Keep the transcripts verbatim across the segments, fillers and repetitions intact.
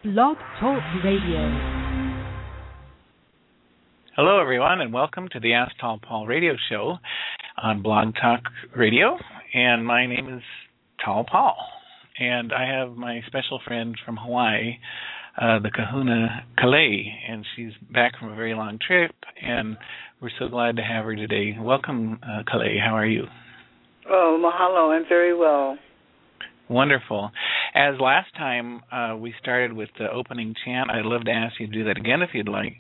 Blog Talk Radio. Hello, everyone, and welcome to the Ask Tall Paul radio show on Blog Talk Radio. And my name is Tall Paul. And I have my special friend from Hawaii, uh, the Kahuna Kalei, and she's back from a very long trip, and we're so glad to have her today. Welcome, uh, Kalei. How are you? Oh, mahalo. I'm very well. Wonderful. As last time uh, we started with the opening chant, I'd love to ask you to do that again if you'd like.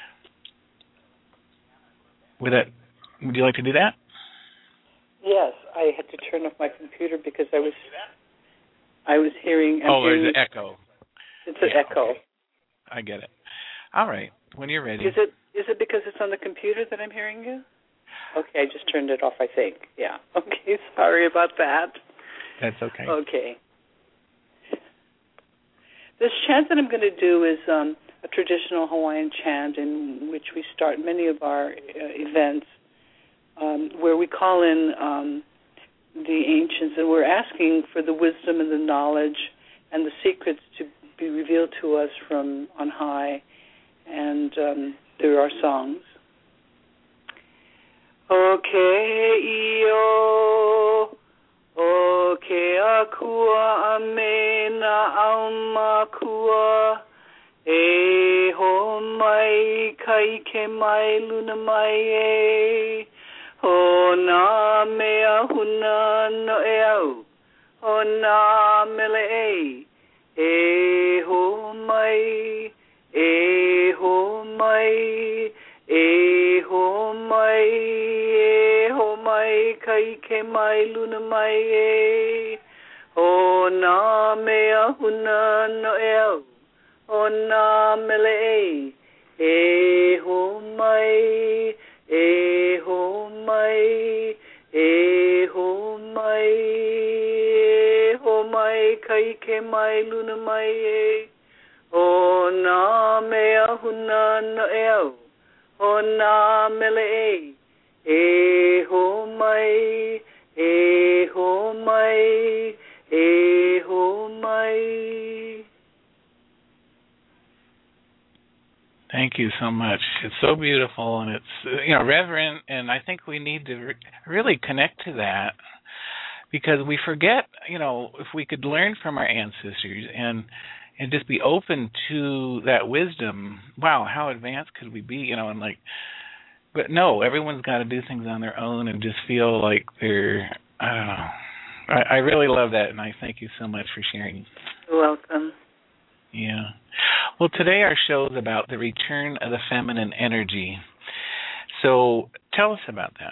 Would that? Would you like to do that? Yes, I had to turn off my computer because I was I was hearing. I'm oh, hearing, there's an echo. It's an yeah, echo. Okay. I get it. All right. When you're ready. Is it is it because it's on the computer that I'm hearing you? Okay, I just turned it off. I think. Yeah. Okay. Sorry about that. That's okay. Okay. This chant that I'm going to do is um, a traditional Hawaiian chant in which we start many of our uh, events, um, where we call in um, the ancients, and we're asking for the wisdom and the knowledge and the secrets to be revealed to us from on high, and um, through our songs. Okay, io. O ke akua amena aumakua e ho mai kai ke mai luna mai e ho na mea huna no e au ho na mele e e ho mai e ho mai e ho mai e ho mai kai ke mai luna mai e o na mea huna no e au o na mele e e ho mai e ho mai e ho mai e ho mai kai ke mai luna mai e o na mea huna no e au o na mele e e ho mai e ho mai e ho mai. Thank you so much. It's so beautiful, and it's, you know, reverent, and I think we need to re- really connect to that, because we forget, you know, if we could learn from our ancestors and and just be open to that wisdom. Wow, how advanced could we be, you know, and like, but no, everyone's got to do things on their own and just feel like they're, I don't know. I, I really love that, and I thank you so much for sharing. You're welcome. Yeah. Well, today our show is about the return of the feminine energy. So tell us about that.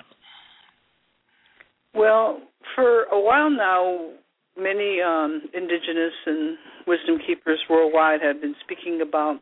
Well, for a while now, many um, indigenous and wisdom keepers worldwide have been speaking about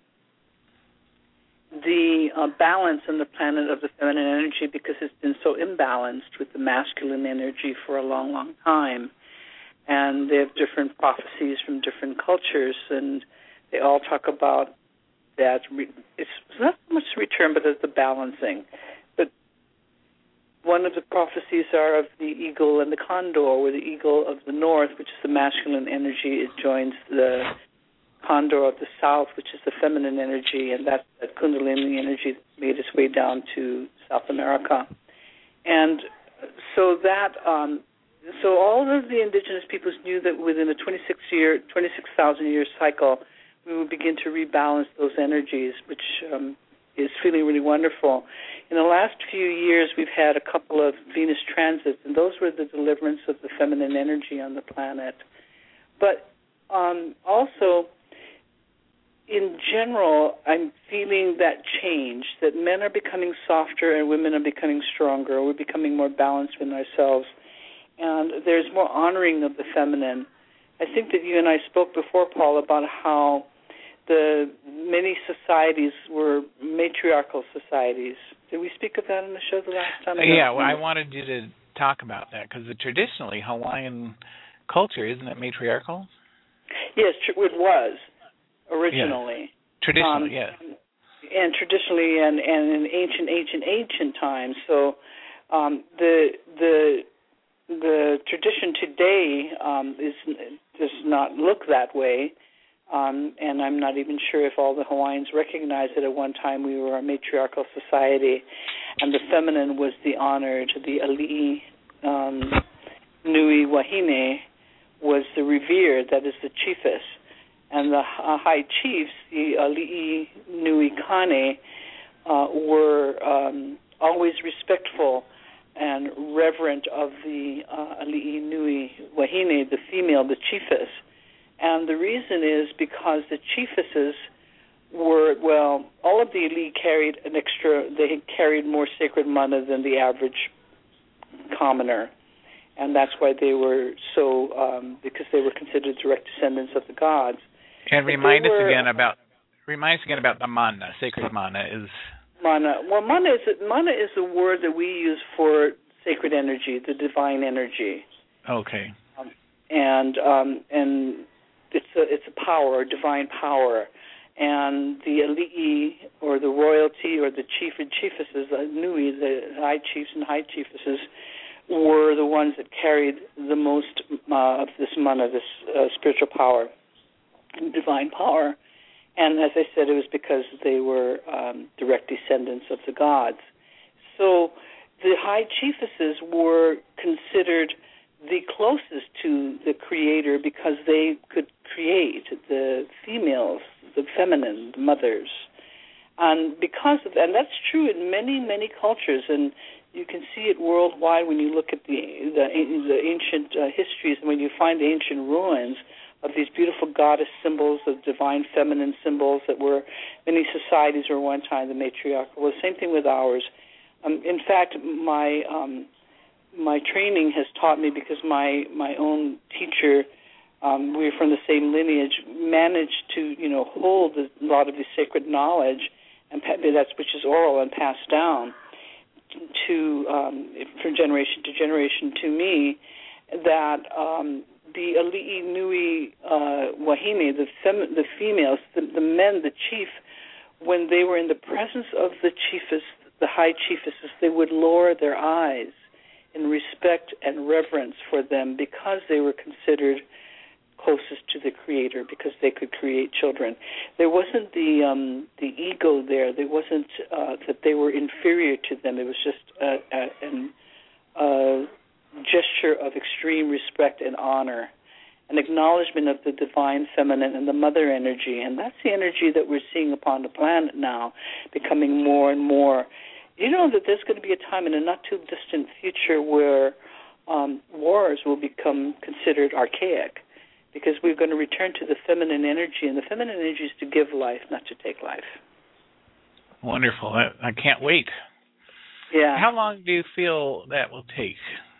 the uh, balance on the planet of the feminine energy, because it's been so imbalanced with the masculine energy for a long, long time. And they have different prophecies from different cultures, and they all talk about that. Re- it's not so much the return, but it's the balancing. But one of the prophecies are of the eagle and the condor, where the eagle of the north, which is the masculine energy, it joins the condor of the south, which is the feminine energy, and that's that kundalini energy that made its way down to South America. And so that, um, so all of the indigenous peoples knew that within a twenty-six year, twenty-six thousand year cycle, we would begin to rebalance those energies, which um, is feeling really wonderful. In the last few years, we've had a couple of Venus transits, and those were the deliverance of the feminine energy on the planet. But um, also, in general, I'm feeling that change, that men are becoming softer and women are becoming stronger. We're becoming more balanced in ourselves. And there's more honoring of the feminine. I think that you and I spoke before, Paul, about how the many societies were matriarchal societies. Did we speak of that on the show the last time? Yeah, well, I wanted you to talk about that, because traditionally Hawaiian culture, isn't it matriarchal? Yes, it was. Originally. Yeah. Traditionally, um, yes. And traditionally and, and in ancient, ancient, ancient times. So um, the the the tradition today um, is does not look that way. Um, and I'm not even sure if all the Hawaiians recognized that at one time we were a matriarchal society, and the feminine was the honored, the ali'i um, nui wahine was the revered, that is the chiefess. And the uh, high chiefs, the ali'i nui kane, uh, were um, always respectful and reverent of the uh, ali'i nui wahine, the female, the chiefess. And the reason is because the chiefesses were, well, all of the elite carried an extra, they carried more sacred mana than the average commoner. And that's why they were so, um, because they were considered direct descendants of the gods. And remind us were, again about, remind us again about the mana, sacred mana is... Mana. Well, mana is, mana is a word that we use for sacred energy, the divine energy. Okay. Um, and, um, and, It's a it's a power, a divine power, and the ali'i, or the royalty, or the chief and chiefesses, the nui, the high chiefs and high chiefesses, were the ones that carried the most uh, of this mana, this uh, spiritual power, divine power. And as I said, it was because they were um, direct descendants of the gods. So the high chiefesses were considered the closest to the creator because they could create the females, the feminine, the mothers. And because of that, and that's true in many, many cultures, and you can see it worldwide when you look at the the, the ancient uh, histories, and when you find ancient ruins of these beautiful goddess symbols, of divine feminine symbols that were, many societies were one time the matriarchal. Well, the same thing with ours. Um, in fact, my... Um, My training has taught me, because my, my own teacher, um, we were from the same lineage, managed to, you know, hold a lot of the sacred knowledge, and that's which is oral and passed down to um, from generation to generation to me, that um, the ali'i nui uh, wahine, the, fem- the females, the, the men, the chief, when they were in the presence of the chiefess, the high chiefesses, they would lower their eyes in respect and reverence for them, because they were considered closest to the Creator, because they could create children. There wasn't the um, the ego there. There wasn't uh, that they were inferior to them. It was just a, a, an, a gesture of extreme respect and honor, an acknowledgement of the divine feminine and the mother energy. And that's the energy that we're seeing upon the planet now, becoming more and more. You know that there's going to be a time in a not-too-distant future where um, wars will become considered archaic, because we're going to return to the feminine energy, and the feminine energy is to give life, not to take life. Wonderful. I, I can't wait. Yeah. How long do you feel that will take?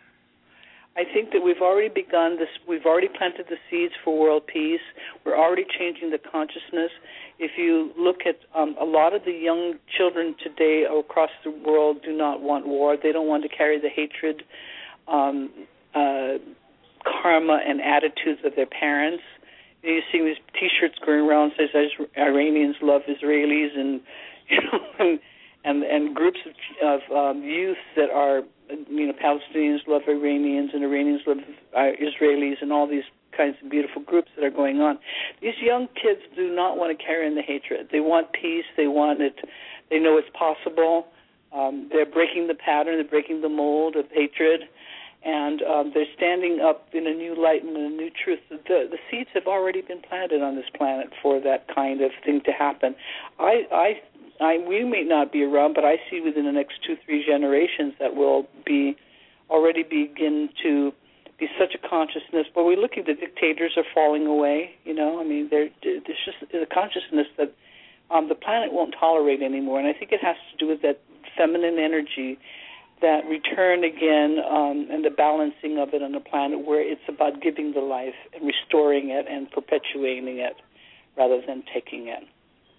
I think that we've already begun this. We've already planted the seeds for world peace. We're already changing the consciousness. If you look at um, a lot of the young children today across the world do not want war. They don't want to carry the hatred, um, uh, karma, and attitudes of their parents. You know, you see these T-shirts going around that says Iranians love Israelis, and you know, and and, and groups of, of um, youth that are, you know, Palestinians love Iranians and Iranians love uh, Israelis, and all these kinds of beautiful groups that are going on. These young kids do not want to carry in the hatred. They want peace. They want it. They know it's possible. Um, they're breaking the pattern. They're breaking the mold of hatred, and um, they're standing up in a new light and a new truth. The, the seeds have already been planted on this planet for that kind of thing to happen. I, I I, we may not be around, but I see within the next two, three generations that will be already begin to be such a consciousness. But we're looking, the dictators are falling away, you know. I mean, there's just a consciousness that um, the planet won't tolerate anymore. And I think it has to do with that feminine energy, that return again, um, and the balancing of it on the planet, where it's about giving the life and restoring it and perpetuating it rather than taking it.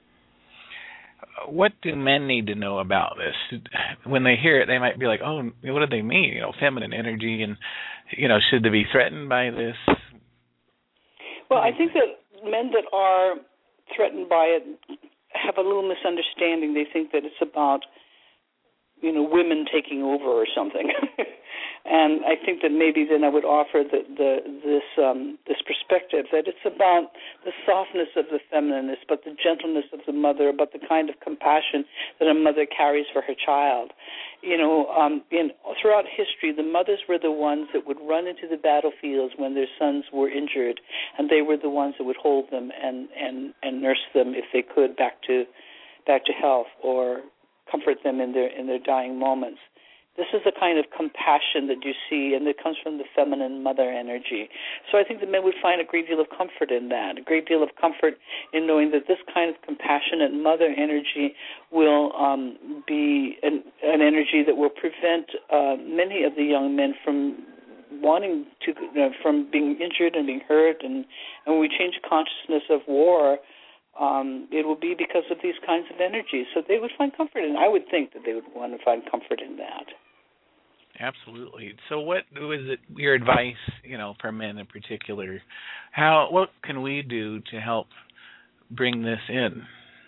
What do men need to know about this? When they hear it, they might be like, oh, what do they mean? You know, feminine energy, and, you know, should they be threatened by this? Well, I think that men that are threatened by it have a little misunderstanding. They think that it's about, you know, women taking over or something. And I think that maybe then I would offer the, the, this um, this perspective that it's about the the softness of the feminine, it's about the gentleness of the mother, about the kind of compassion that a mother carries for her child. You know, um, in, throughout history, the mothers were the ones that would run into the battlefields when their sons were injured, and they were the ones that would hold them and, and, and nurse them if they could back to back to health, or comfort them in their in their dying moments. This is the kind of compassion that you see, and it comes from the feminine mother energy. So I think the men would find a great deal of comfort in that, a great deal of comfort in knowing that this kind of compassionate mother energy will um, be an, an energy that will prevent uh, many of the young men from wanting to, you know, from being injured and being hurt. And, and when we change consciousness of war, um, it will be because of these kinds of energies. So they would find comfort in it. I would think that they would want to find comfort in that. Absolutely. So what was it, your advice, you know, for men in particular? How, what can we do to help bring this in?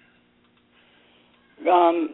Um,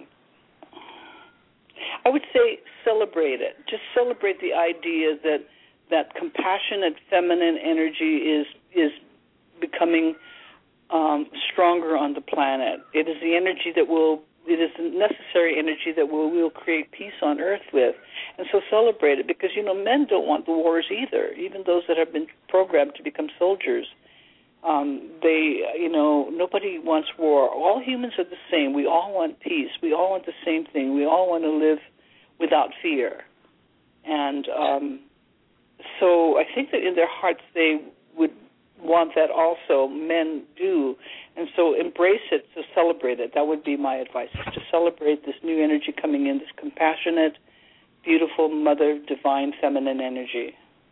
I would say celebrate it. Just celebrate the idea that that compassionate feminine energy is is becoming um, stronger on the planet. It is the energy that will It is the necessary energy that we'll, we'll create peace on Earth with. And so celebrate it, because, you know, men don't want the wars either, even those that have been programmed to become soldiers. Um, they, you know, nobody wants war. All humans are the same. We all want peace. We all want the same thing. We all want to live without fear. And um, so I think that in their hearts they would want that also. Men do. And so embrace it, to celebrate it. That would be my advice, is to celebrate this new energy coming in, this compassionate, beautiful, mother, divine, feminine energy.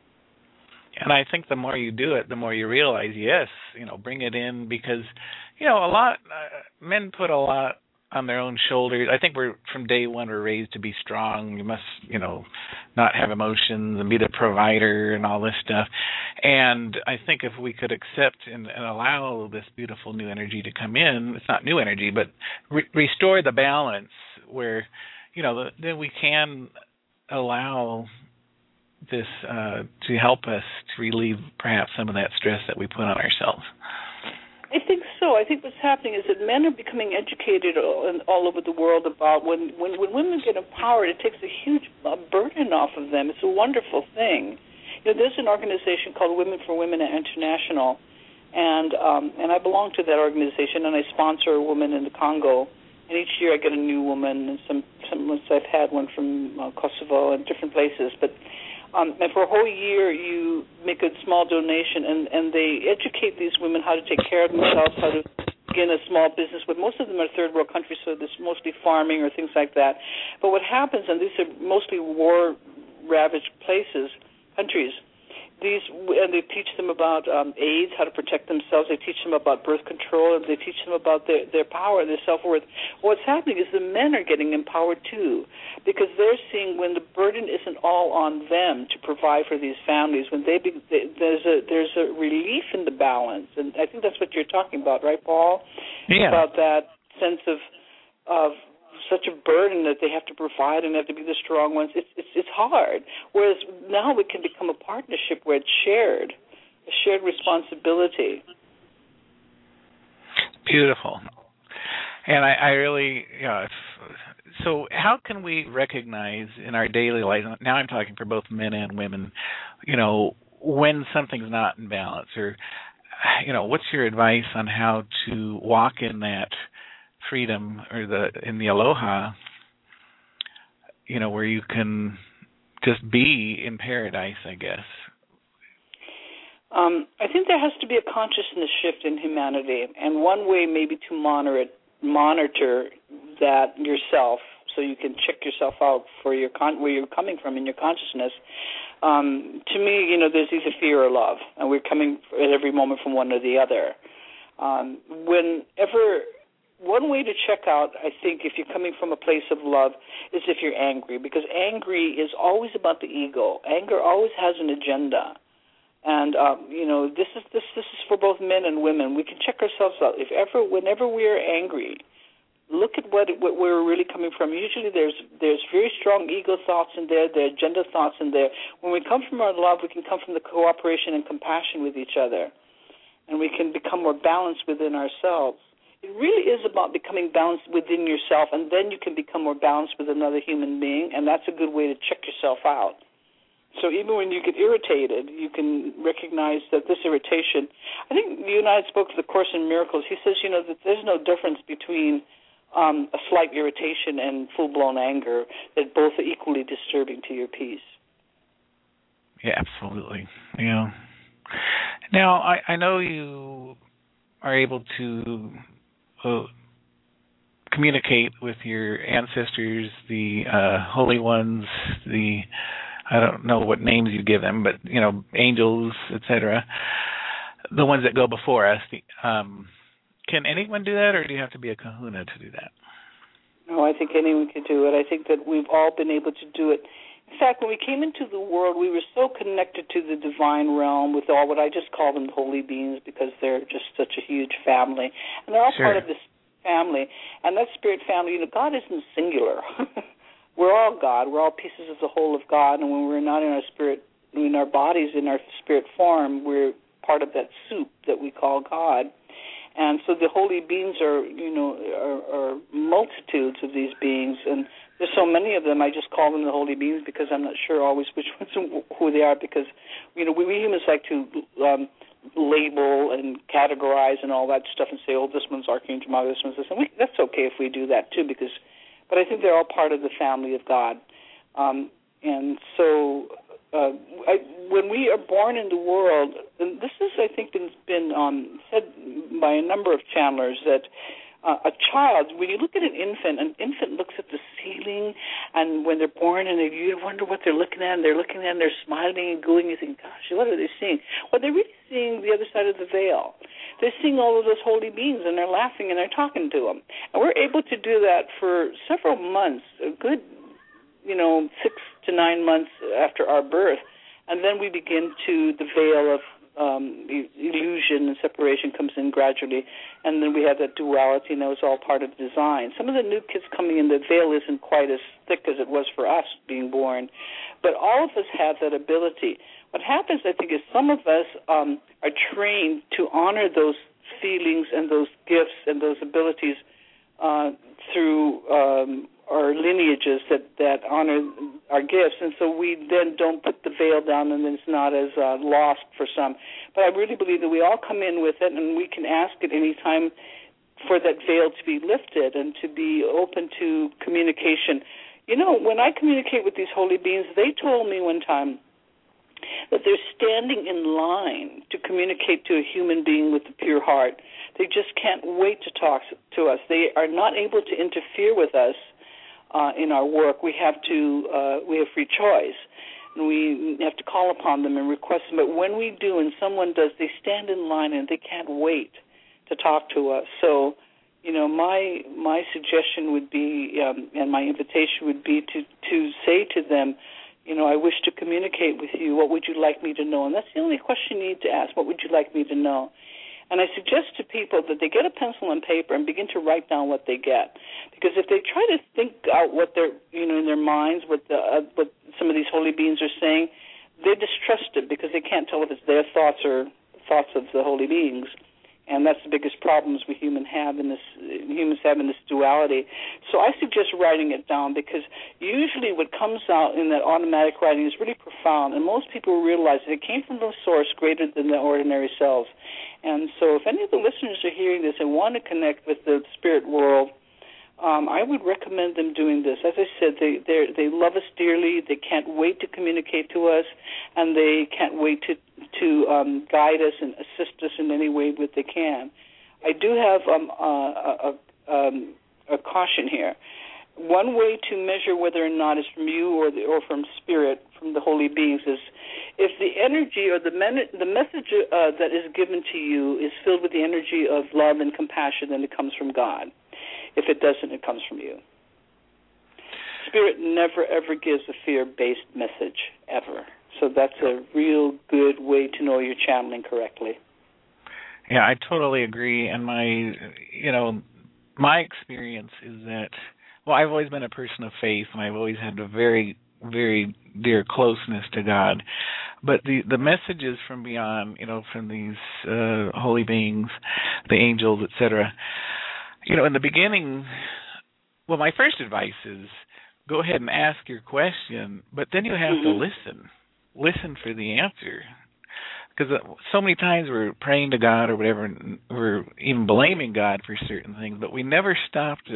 And I think the more you do it, the more you realize, yes, you know, bring it in, because, you know, a lot, uh, men put a lot on their own shoulders. I think we're, from day one, we're raised to be strong. You must, you know, not have emotions and be the provider and all this stuff. And I think if we could accept and, and allow this beautiful new energy to come in, it's not new energy, but re- restore the balance where, you know, then we can allow this uh, to help us to relieve perhaps some of that stress that we put on ourselves. I think so. I think what's happening is that men are becoming educated all, all over the world about when, when, when women get empowered, it takes a huge uh, burden off of them. It's a wonderful thing. You know, there's an organization called Women for Women International, and um, and I belong to that organization, and I sponsor a woman in the Congo. And each year I get a new woman, and some some months I've had one from uh, Kosovo and different places, but. Um, and for a whole year, you make a small donation, and, and they educate these women how to take care of themselves, how to begin a small business. But most of them are third world countries, so there's mostly farming or things like that. But what happens, and these are mostly war-ravaged places, countries, these, and they teach them about um, AIDS, how to protect themselves. They teach them about birth control, and they teach them about their, their power, their self-worth. What's happening is the men are getting empowered too, because they're seeing when the burden isn't all on them to provide for these families, when they, be, they there's a there's a relief in the balance, and I think that's what you're talking about, right, Paul? Yeah. About that sense of of such a burden that they have to provide and have to be the strong ones. It's it's it's hard. Whereas now it can become a partnership where it's shared, a shared responsibility. Beautiful. And I, I really, you know, if, so how can we recognize in our daily life, now I'm talking for both men and women, you know, when something's not in balance, or, you know, what's your advice on how to walk in that freedom, or the in the aloha, you know, where you can just be in paradise, I guess? Um, I think there has to be a consciousness shift in humanity, and one way maybe to monitor it, monitor that yourself, so you can check yourself out for your con- where you're coming from in your consciousness. Um, to me, you know, there's either fear or love, and we're coming at every moment from one or the other. Um, whenever One way to check out, I think, if you're coming from a place of love, is if you're angry, because angry is always about the ego. Anger always has an agenda, and um, you know, this is this this is for both men and women. We can check ourselves out. If ever, whenever we are angry, look at what what we're really coming from. Usually, there's there's very strong ego thoughts in there. There are agenda thoughts in there. When we come from our love, we can come from the cooperation and compassion with each other. and we can become more balanced within ourselves. It really is about becoming balanced within yourself, and then you can become more balanced with another human being, and that's a good way to check yourself out. So even when you get irritated, you can recognize that this irritation, I think you and I spoke of the Course in Miracles. He says, you know, that there's no difference between um, a slight irritation and full-blown anger, that both are equally disturbing to your peace. Yeah, absolutely. Yeah. Now, I, I know you are able to uh, communicate with your ancestors, the uh, holy ones, the, I don't know what names you give them, but, you know, angels, et cetera, the ones that go before us. Um, can anyone do that, or do you have to be a kahuna to do that? No, I think anyone can do it. I think that we've all been able to do it. In fact, when we came into the world, we were so connected to the divine realm with all what I just call them holy beings, because they're just such a huge family. And they're all Sure. part of this family. And that spirit family, you know, God isn't singular. We're all God. We're all pieces of the whole of God. And when we're not in our spirit, in our bodies, in our spirit form, we're part of that soup that we call God. And so the holy beings are, you know, are, are multitudes of these beings, and there's so many of them. I just call them the holy beings because I'm not sure always which ones who they are. Because, you know, we, we humans like to um, label and categorize and all that stuff and say, oh, this one's Archangel Michael, this one's this, and we, that's okay if we do that too. Because, but I think they're all part of the family of God, um, and so. Uh, I, when we are born in the world, and this has, I think, been, been um, said by a number of channelers, that uh, a child, when you look at an infant, an infant looks at the ceiling, and when they're born, and they, you wonder what they're looking at, and they're looking at, and they're smiling and gooing, you think, gosh, what are they seeing? Well, they're really seeing the other side of the veil. They're seeing all of those holy beings, and they're laughing, and they're talking to them. And we're able to do that for several months, a good you know, six to nine months after our birth, and then we begin to, the veil of um, illusion and separation comes in gradually, and then we have that duality, and that was all part of the design. Some of the new kids coming in, the veil isn't quite as thick as it was for us being born, but all of us have that ability. What happens, I think, is some of us um, are trained to honor those feelings and those gifts and those abilities uh, through um, our lineages that, that honor our gifts, and so we then don't put the veil down, and then it's not as uh, lost for some. But I really believe that we all come in with it, and we can ask at any time for that veil to be lifted and to be open to communication. You know, when I communicate with these holy beings, they told me one time that they're standing in line to communicate to a human being with a pure heart. They just can't wait to talk to us. They are not able to interfere with us uh, in our work. We have to, uh, we have free choice, and we have to call upon them and request them. But when we do, and someone does, they stand in line and they can't wait to talk to us. So, you know, my my suggestion would be, um, and my invitation would be to to say to them, you know, I wish to communicate with you. What would you like me to know? And that's the only question you need to ask. What would you like me to know? And I suggest to people that they get a pencil and paper and begin to write down what they get. Because if they try to think out what they're, you know, in their minds, what the uh, what some of these holy beings are saying, they're distrusted because they can't tell if it's their thoughts or thoughts of the holy beings. And that's the biggest problems we human have in this humans have in this duality. So I suggest writing it down, because usually what comes out in that automatic writing is really profound, and most people realize that it came from a source greater than their ordinary selves. And so if any of the listeners are hearing this and want to connect with the spirit world, um, I would recommend them doing this. As I said, they they love us dearly. They can't wait to communicate to us, and they can't wait to to um, guide us and assist us in any way that they can. I do have um, a, a, um, a caution here. One way to measure whether or not it's from you or the, or from spirit, from the holy beings, is if the energy or the, men, the message uh, that is given to you is filled with the energy of love and compassion, then it comes from God. If it doesn't, it comes from you. Spirit never, ever gives a fear-based message, ever. So that's a real good way to know you're channeling correctly. Yeah, I totally agree. And my, you know, my experience is that, well, I've always been a person of faith, and I've always had a very, very dear closeness to God. but the the messages from beyond, you know, from these uh, holy beings, the angels, et cetera. You know, in the beginning, well, my first advice is go ahead and ask your question, but then you have mm-hmm. to listen. Listen for the answer. Because so many times we're praying to God or whatever, and we're even blaming God for certain things, but we never stop to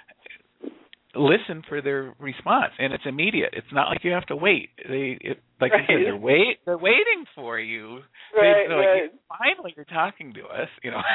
listen for their response, and it's immediate. It's not like you have to wait. They, it, like right. you said, they're wait, they're waiting for you. Right, they, right. Like, finally, you're talking to us, you know.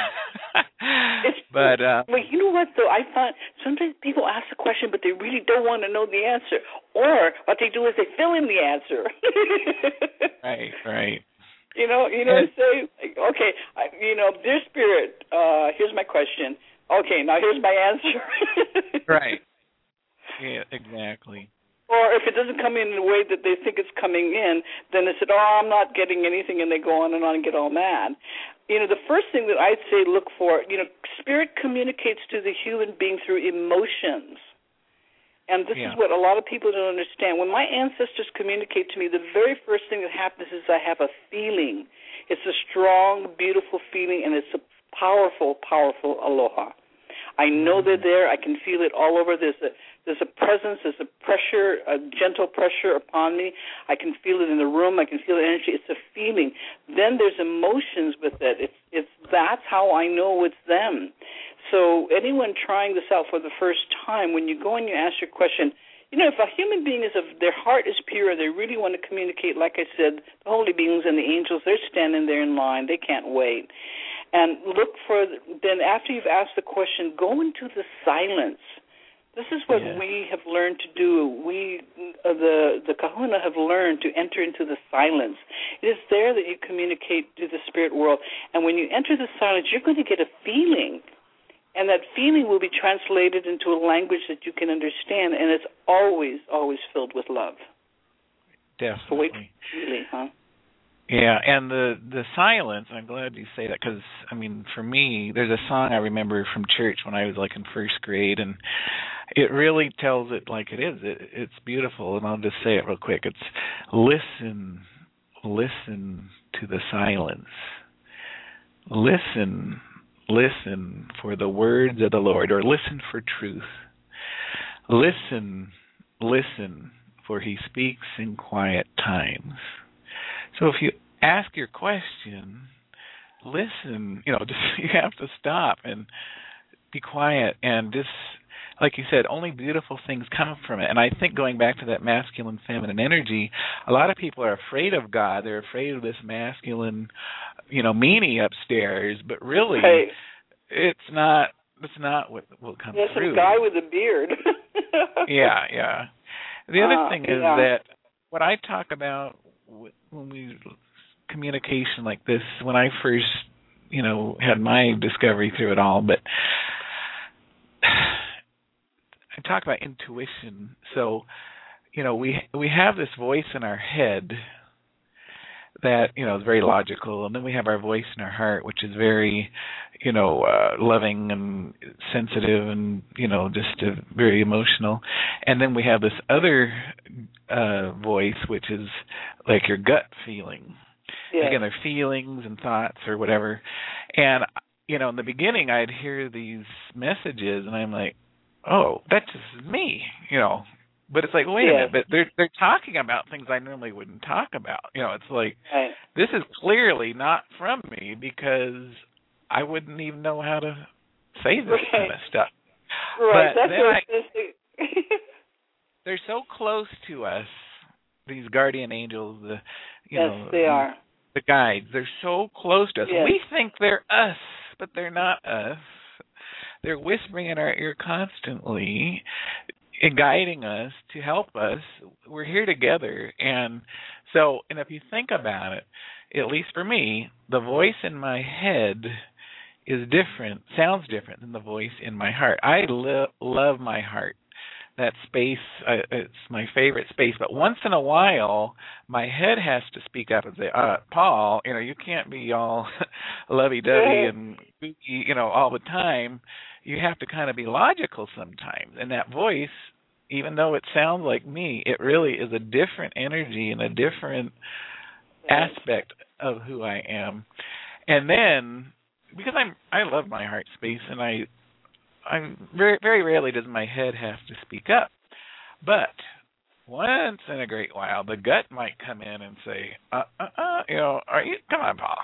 but uh, well, you know what though? I find sometimes people ask a question, but they really don't want to know the answer, or what they do is they fill in the answer. right, right. You know, you know, and, say, okay, I, you know, dear Spirit, uh, here's my question. Okay, now here's my answer. Right. Yeah, exactly. Or if it doesn't come in the way that they think it's coming in, then they said, oh, I'm not getting anything, and they go on and on and get all mad. You know, the first thing that I'd say look for, you know, Spirit communicates to the human being through emotions. And this yeah. is what a lot of people don't understand. When my ancestors communicate to me, the very first thing that happens is I have a feeling. It's a strong, beautiful feeling, and it's a powerful, powerful aloha. I know they're there. I can feel it all over. There's a there's a presence. There's a pressure, a gentle pressure upon me. I can feel it in the room. I can feel the energy. It's a feeling. Then there's emotions with it. It's it's that's how I know it's them. So anyone trying this out for the first time, when you go and you ask your question, you know, if a human being is, a, their heart is pure, they really want to communicate, like I said, the holy beings and the angels, they're standing there in line. They can't wait. And look for, then after you've asked the question, go into the silence. This is what yeah. we have learned to do. We, uh, the the kahuna, have learned to enter into the silence. It is there that you communicate to the spirit world. And when you enter the silence, you're going to get a feeling. And that feeling will be translated into a language that you can understand, and it's always, always filled with love. Definitely. So wait, really, huh? Yeah, and the the silence, I'm glad you say that, because, I mean, for me, there's a song I remember from church when I was, like, in first grade, and it really tells it like it is. It, it's beautiful, and I'll just say it real quick. It's, listen, listen to the silence. Listen Listen for the words of the Lord, or listen for truth. Listen, listen, for he speaks in quiet times. So if you ask your question, listen, you know, just you have to stop and be quiet and just, like you said, only beautiful things come from it. And I think going back to that masculine, feminine energy, a lot of people are afraid of God. They're afraid of this masculine, you know, meanie upstairs. But really, right. it's not. It's not what will come There's through. There's some guy with a beard. yeah, yeah. The other uh, thing is yeah. that what I talk about when we communication like this, when I first, you know, had my discovery through it all, but I talk about intuition. So, you know, we we have this voice in our head that, you know, is very logical, and then we have our voice in our heart, which is very, you know, uh, loving and sensitive and, you know, just uh, very emotional. And then we have this other uh, voice, which is like your gut feeling. Yeah. Again, they're feelings and thoughts or whatever. And, you know, in the beginning, I'd hear these messages, and I'm like, oh, that's just me, you know. But it's like, wait yeah. a minute, but they're they're talking about things I normally wouldn't talk about. You know, it's like, right. this is clearly not from me, because I wouldn't even know how to say this right. kind of stuff. Right, but that's what I, they're so close to us, these guardian angels, the you yes, know, they are. the guides. They're so close to us. Yes. We think they're us, but they're not us. They're whispering in our ear constantly and guiding us to help us. We're here together. And so, and if you think about it, at least for me, the voice in my head is different, sounds different than the voice in my heart. I lo- love my heart. That space, uh, it's my favorite space. But once in a while, my head has to speak up and say, uh, Paul, you know, you can't be all lovey-dovey and, you know, all the time. You have to kind of be logical sometimes. And that voice, even though it sounds like me, it really is a different energy and a different aspect of who I am. And then, because I'm, I love my heart space, and I, I'm very, very rarely does my head have to speak up. But once in a great while, the gut might come in and say, uh, uh, uh, you know, are you, come on, Paul.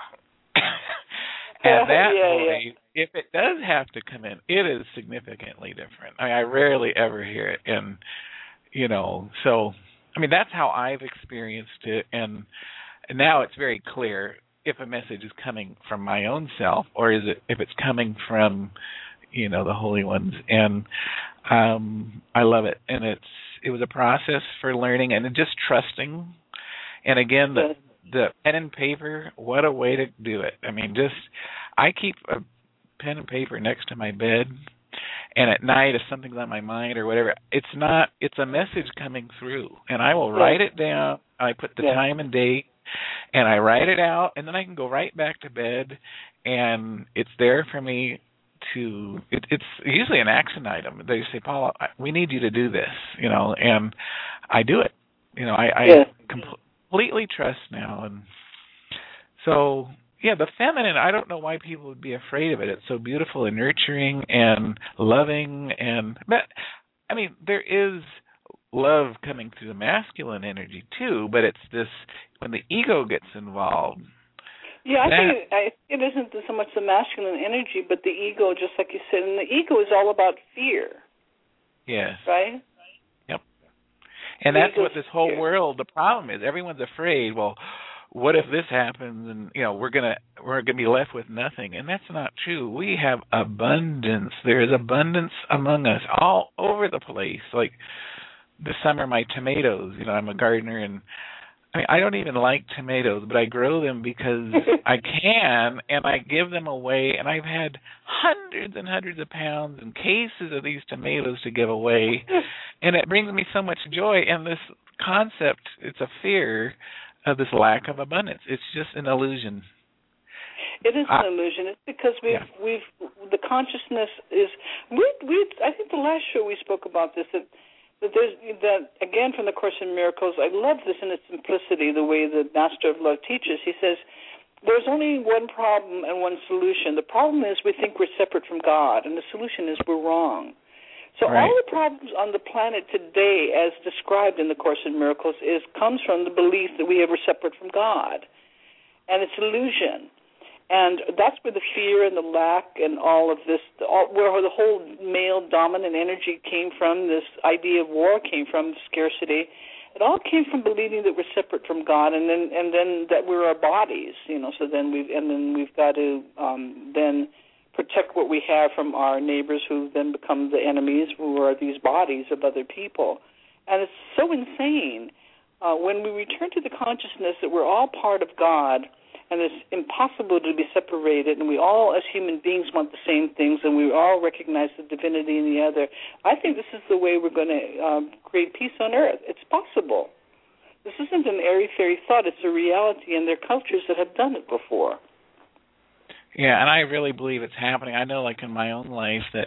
And that yeah, voice, yeah. if it does have to come in, it is significantly different. I mean, I rarely ever hear it. And, you know, so, I mean, that's how I've experienced it. And now it's very clear if a message is coming from my own self or is it if it's coming from, you know, the Holy Ones. And um, I love it. And it's it was a process for learning and just trusting. And again, the the pen and paper, what a way to do it. I mean, just I keep a pen and paper next to my bed, and at night if something's on my mind or whatever, it's not it's a message coming through, and I will write it down. I put the yeah. time and date, and I write it out, and then I can go right back to bed, and it's there for me to it, it's usually an action item. They say, Paul, we need you to do this, you know, and I do it. You know, I, I yeah. compl- completely trust now. And so, yeah, the feminine, I don't know why people would be afraid of it. It's so beautiful and nurturing and loving. And, but, I mean, there is love coming through the masculine energy, too, but it's this, when the ego gets involved. Yeah, I that, think it, I, it isn't so much the masculine energy, but the ego, just like you said, and the ego is all about fear. Yes. Right? Yep. And that's what this whole world, the problem is, everyone's afraid, well, what if this happens and, you know, we're going to we're going to be left with nothing. And that's not true. We have abundance. There is abundance among us all over the place. Like this summer, my tomatoes, you know, I'm a gardener, and I mean, I don't even like tomatoes, but I grow them because I can, and I give them away. And I've had hundreds and hundreds of pounds and cases of these tomatoes to give away, and it brings me so much joy. And this concept, it's a fear of this lack of abundance. It's just an illusion. It is an I, illusion. It's because we've yeah. we've the consciousness is we we. I think the last show we spoke about this that. That there's that again from the Course in Miracles. I love this in its simplicity, the way the Master of Love teaches. He says, "There's only one problem and one solution. The problem is we think we're separate from God, and the solution is we're wrong." So right. all the problems on the planet today, as described in the Course in Miracles, is comes from the belief that we are separate from God, and it's illusion. And that's where the fear and the lack and all of this, all, where the whole male dominant energy came from, this idea of war came from, scarcity. It all came from believing that we're separate from God, and then and then that we're our bodies, you know. So then we've and then we've got to um, then protect what we have from our neighbors, who then become the enemies, who are these bodies of other people. And it's so insane uh, when we return to the consciousness that we're all part of God. And it's impossible to be separated, and we all, as human beings, want the same things, and we all recognize the divinity in the other. I think this is the way we're going to um, create peace on earth. It's possible. This isn't an airy-fairy thought. It's a reality, and there are cultures that have done it before. Yeah, and I really believe it's happening. I know, like, in my own life that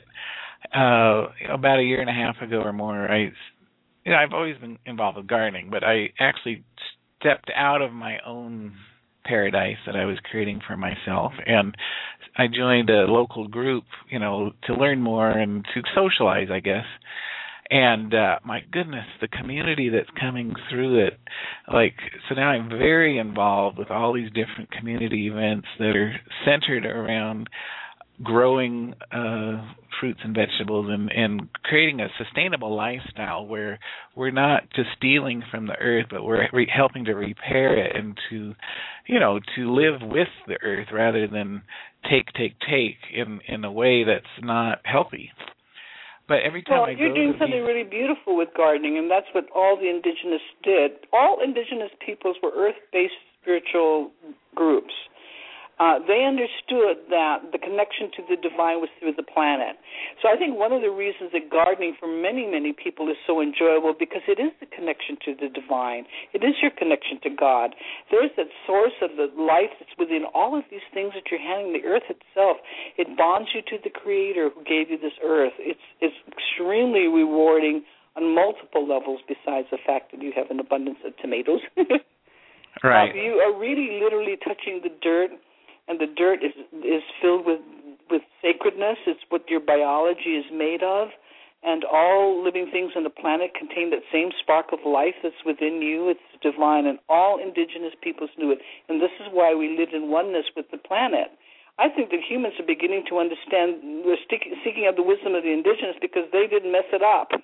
uh, about a year and a half ago or more, I, you know, I've always been involved with gardening, but I actually stepped out of my own paradise that I was creating for myself, and I joined a local group, you know, to learn more and to socialize, I guess. And uh, my goodness, the community that's coming through it, like, so now I'm very involved with all these different community events that are centered around growing uh, fruits and vegetables and, and creating a sustainable lifestyle where we're not just stealing from the earth, but we're re- helping to repair it and to, you know, to live with the earth rather than take, take, take in, in a way that's not healthy. But every time well, I go you're doing something these... really beautiful with gardening, and that's what all the indigenous did. All indigenous peoples were earth-based spiritual groups. Uh, they understood that the connection to the divine was through the planet. So I think one of the reasons that gardening for many, many people is so enjoyable because it is the connection to the divine. It is your connection to God. There's that source of the life that's within all of these things that you're handling, the earth itself. It bonds you to the Creator who gave you this earth. It's, it's extremely rewarding on multiple levels besides the fact that you have an abundance of tomatoes. Right. Um, you are really literally touching the dirt, and the dirt is is filled with with sacredness. It's what your biology is made of, and all living things on the planet contain that same spark of life that's within you. It's divine, and all indigenous peoples knew it. And this is why we lived in oneness with the planet. I think that humans are beginning to understand, we're seeking out the wisdom of the indigenous because they didn't mess it up.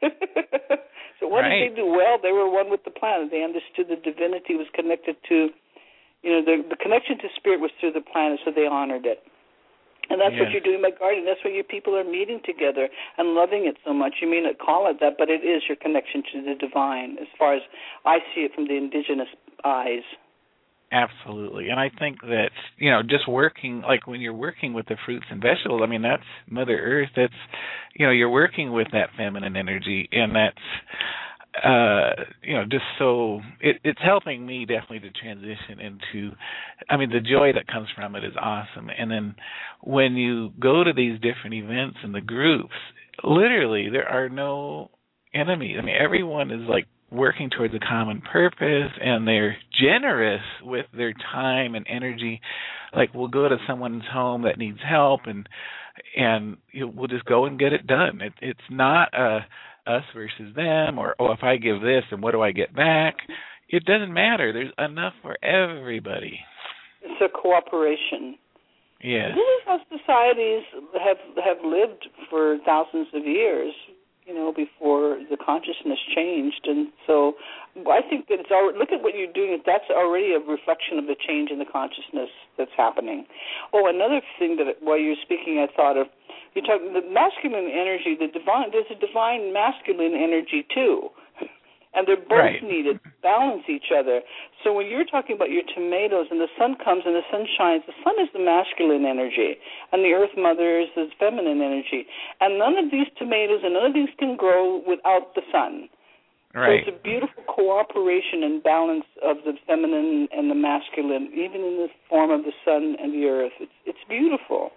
So what right. did they do? Well, they were one with the planet. They understood the divinity was connected to, you know, the, the connection to spirit was through the planet, so they honored it. And that's yes. what you're doing by guardian. That's why your people are meeting together and loving it so much. You may not call it that, but it is your connection to the divine, as far as I see it from the indigenous eyes. Absolutely. And I think that, you know, just working, like when you're working with the fruits and vegetables, I mean, that's Mother Earth. That's, you know, you're working with that feminine energy, and that's, uh, you know, just so, it, it's helping me definitely to transition into, I mean, the joy that comes from it is awesome. And then when you go to these different events and the groups, literally there are no enemies. I mean, everyone is like, working towards a common purpose, and they're generous with their time and energy. Like, we'll go to someone's home that needs help, and and you know, we'll just go and get it done. It, it's not a us versus them, or, oh, if I give this, then what do I get back? It doesn't matter. There's enough for everybody. It's a cooperation. Yes. This is how societies have have lived for thousands of years, you know, before the consciousness changed. And so I think that it's already, look at what you're doing, that's already a reflection of the change in the consciousness that's happening. Oh, another thing that while you're speaking I thought of, you're talking the masculine energy, the divine, there's a divine masculine energy too. And they're both right. needed to balance each other. So when you're talking about your tomatoes and the sun comes and the sun shines, the sun is the masculine energy and the earth mother is the feminine energy. And none of these tomatoes and none of these can grow without the sun. Right. So it's a beautiful cooperation and balance of the feminine and the masculine, even in the form of the sun and the earth. It's, it's beautiful.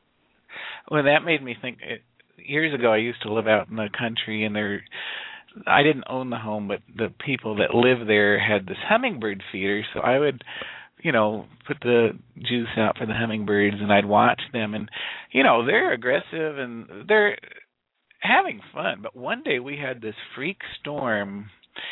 Well, that made me think, years ago I used to live out in the country, and there I didn't own the home, but the people that lived there had this hummingbird feeder, so I would, you know, put the juice out for the hummingbirds, and I'd watch them, and, you know, they're aggressive, and they're having fun, but one day we had this freak storm,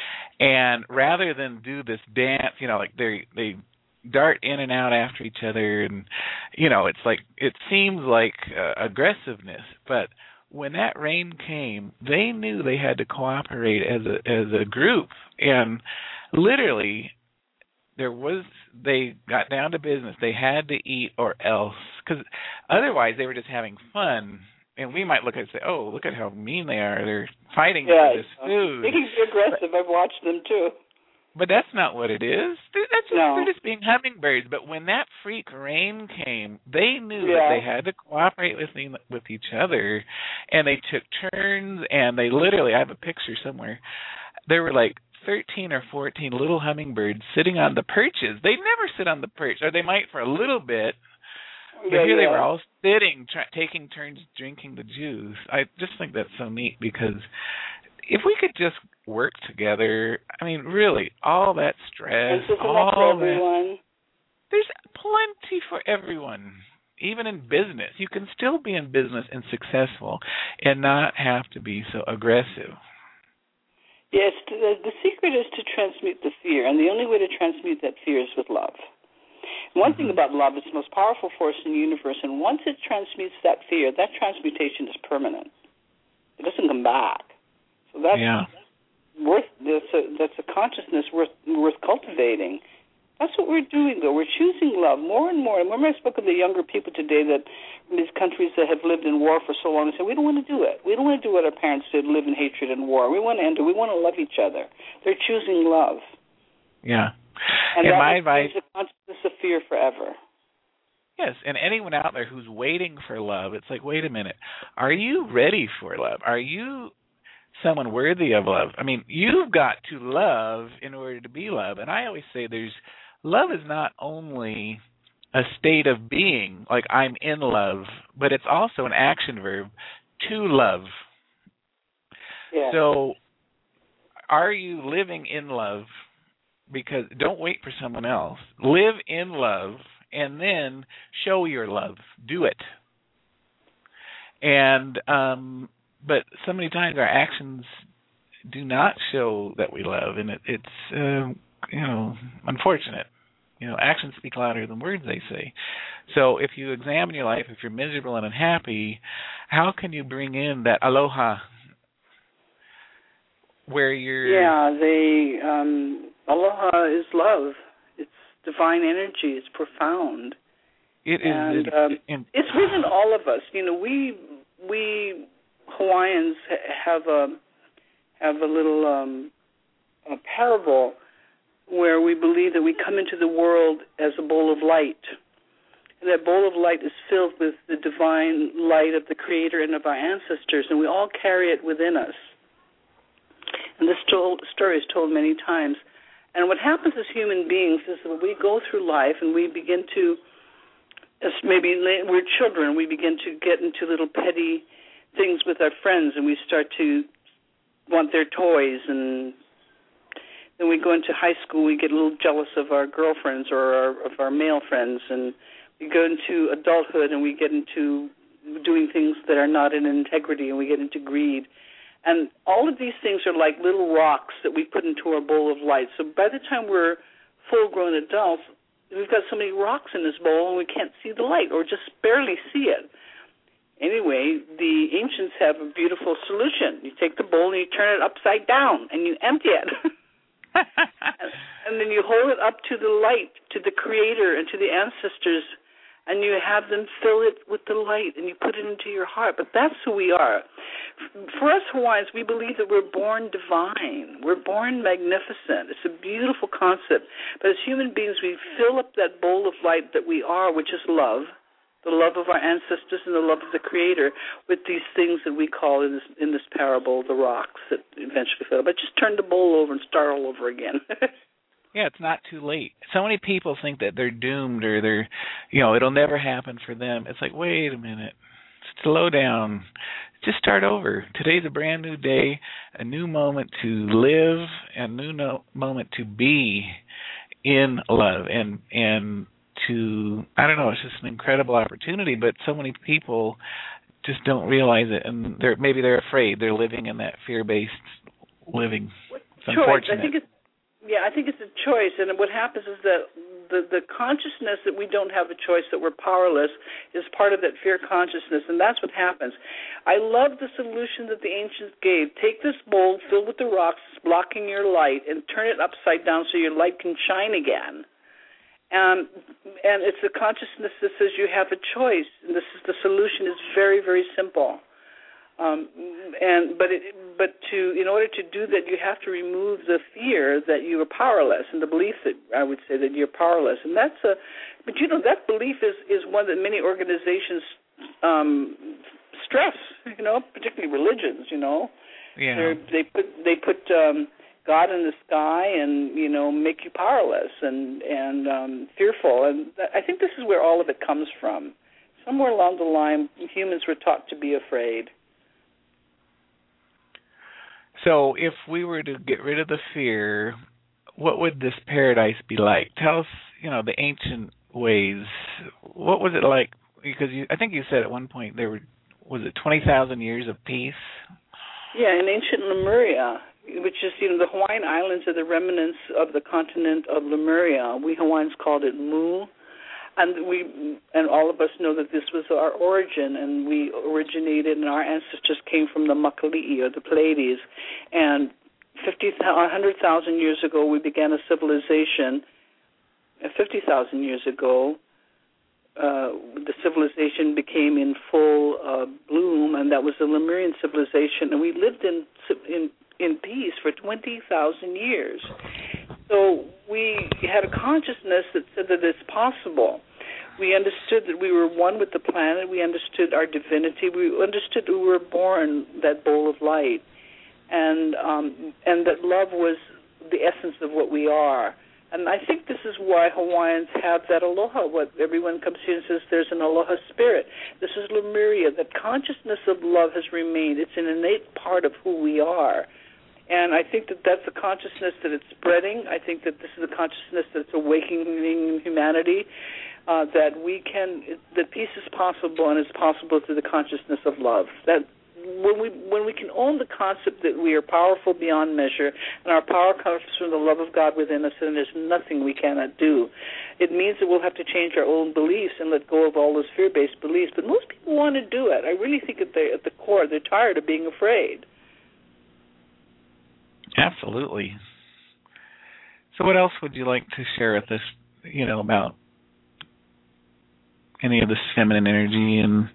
and rather than do this dance, you know, like they they dart in and out after each other, and, you know, it's like, it seems like uh, aggressiveness, but when that rain came, they knew they had to cooperate as a as a group, and literally, there was they got down to business. They had to eat or else, because otherwise they were just having fun. And we might look at it and say, "Oh, look at how mean they are! They're fighting yeah, for this food." They can be aggressive. I've watched them too. But that's not what it is. That's just, no. They're just being hummingbirds. But when that freak rain came, they knew yeah. that they had to cooperate with the, with each other, and they took turns. And they literally, I have a picture somewhere. There were like thirteen or fourteen little hummingbirds sitting on the perches. They never sit on the perch, or they might for a little bit. But yeah, here yeah. they were all sitting, try, taking turns drinking the juice. I just think that's so neat, because if we could just work together, I mean, really, all that stress, all for everyone. that, there's plenty for everyone. Even in business, you can still be in business and successful and not have to be so aggressive. Yes, the, the secret is to transmute the fear, and the only way to transmute that fear is with love. One mm-hmm. thing about love, it's the most powerful force in the universe, and once it transmutes that fear, that transmutation is permanent. It doesn't come back. So that's yeah. worth. That's a, that's a consciousness worth worth cultivating. That's what we're doing, though. We're choosing love more and more. And remember, I spoke of the younger people today that in these countries that have lived in war for so long and said, we don't want to do it. We don't want to do what our parents did, live in hatred and war. We want to end it. We want to love each other. They're choosing love. Yeah. And, and that my advice, the consciousness of fear forever. Yes, and anyone out there who's waiting for love, it's like, wait a minute. Are you ready for love? Are you someone worthy of love? I mean, you've got to love in order to be love. And I always say there's love is not only a state of being, like I'm in love, but it's also an action verb, to love. Yeah. So are you living in love because don't wait for someone else. Live in love and then show your love. Do it. And um, but so many times our actions do not show that we love, and it, it's uh, you know unfortunate. You know, actions speak louder than words, they say. So if you examine your life, if you're miserable and unhappy, how can you bring in that aloha where you're... Yeah, they, um, aloha is love. It's divine energy. It's profound. It is. And it, um, it, it's within all of us. You know, we we Hawaiians have a, have a little um, a parable where we believe that we come into the world as a bowl of light. And that bowl of light is filled with the divine light of the Creator and of our ancestors, and we all carry it within us. And this told, story is told many times. And what happens as human beings is that we go through life and we begin to, as maybe we're children, we begin to get into little petty things with our friends, and we start to want their toys, and then we go into high school, we get a little jealous of our girlfriends or our, of our male friends, and we go into adulthood and we get into doing things that are not in integrity, and we get into greed. And all of these things are like little rocks that we put into our bowl of light. So by the time we're full-grown adults, we've got so many rocks in this bowl and we can't see the light or just barely see it. Anyway, the ancients have a beautiful solution. You take the bowl and you turn it upside down and you empty it. And then you hold it up to the light, to the Creator and to the ancestors, and you have them fill it with the light, and you put it into your heart. But that's who we are. For us Hawaiians, we believe that we're born divine. We're born magnificent. It's a beautiful concept. But as human beings, we fill up that bowl of light that we are, which is love, the love of our ancestors and the love of the Creator, with these things that we call in this in this parable the rocks that eventually fill up. But just turn the bowl over and start all over again. Yeah, it's not too late. So many people think that they're doomed or they're, you know, it'll never happen for them. It's like, wait a minute, slow down, just start over. Today's a brand new day, a new moment to live, and a new no- moment to be in love and and to, I don't know, it's just an incredible opportunity, but so many people just don't realize it, and they're maybe they're afraid. They're living in that fear-based living. It's choice. unfortunate. I think it's, yeah, I think it's a choice, and what happens is that the, the consciousness that we don't have a choice, that we're powerless, is part of that fear consciousness, and that's what happens. I love the solution that the ancients gave. Take this bowl filled with the rocks blocking your light and turn it upside down so your light can shine again. Um, and it's a consciousness that says you have a choice, and this is the solution is very, very simple. Um, and but it, but to in order to do that, you have to remove the fear that you are powerless, and the belief that I would say that you're powerless. And that's a, but you know that belief is, is one that many organizations um, stress. You know, particularly religions. You know, yeah, They're, they put they put. Um, God in the sky and, you know, make you powerless and, and um, fearful. And th- I think this is where all of it comes from. Somewhere along the line, humans were taught to be afraid. So if we were to get rid of the fear, what would this paradise be like? Tell us, you know, the ancient ways. What was it like? Because you, I think you said at one point there were, was it twenty thousand years of peace? Yeah, in ancient Lemuria, which is, you know, the Hawaiian Islands are the remnants of the continent of Lemuria. We Hawaiians called it Mu, and we and all of us know that this was our origin, and we originated, and our ancestors came from the Makali'i, or the Pleiades, and fifty, one hundred thousand years ago we began a civilization. fifty thousand years ago, uh, the civilization became in full uh, bloom, and that was the Lemurian civilization, and we lived in in in peace for twenty thousand years. So we had a consciousness that said that it's possible. We understood that we were one with the planet. We understood our divinity. We understood we were born that bowl of light, and um, and that love was the essence of what we are. And I think this is why Hawaiians have that aloha. What everyone comes here and says, there's an aloha spirit. This is Lemuria. That consciousness of love has remained. It's an innate part of who we are. And I think that that's a consciousness that it's spreading. I think that this is a consciousness that's awakening in humanity, uh, that we can, that peace is possible, and it's possible through the consciousness of love. That when we when we can own the concept that we are powerful beyond measure, and our power comes from the love of God within us, and there's nothing we cannot do, it means that we'll have to change our own beliefs and let go of all those fear-based beliefs. But most people want to do it. I really think at the, at the core, they're tired of being afraid. Absolutely. So what else would you like to share with us, you know, about any of this feminine energy and...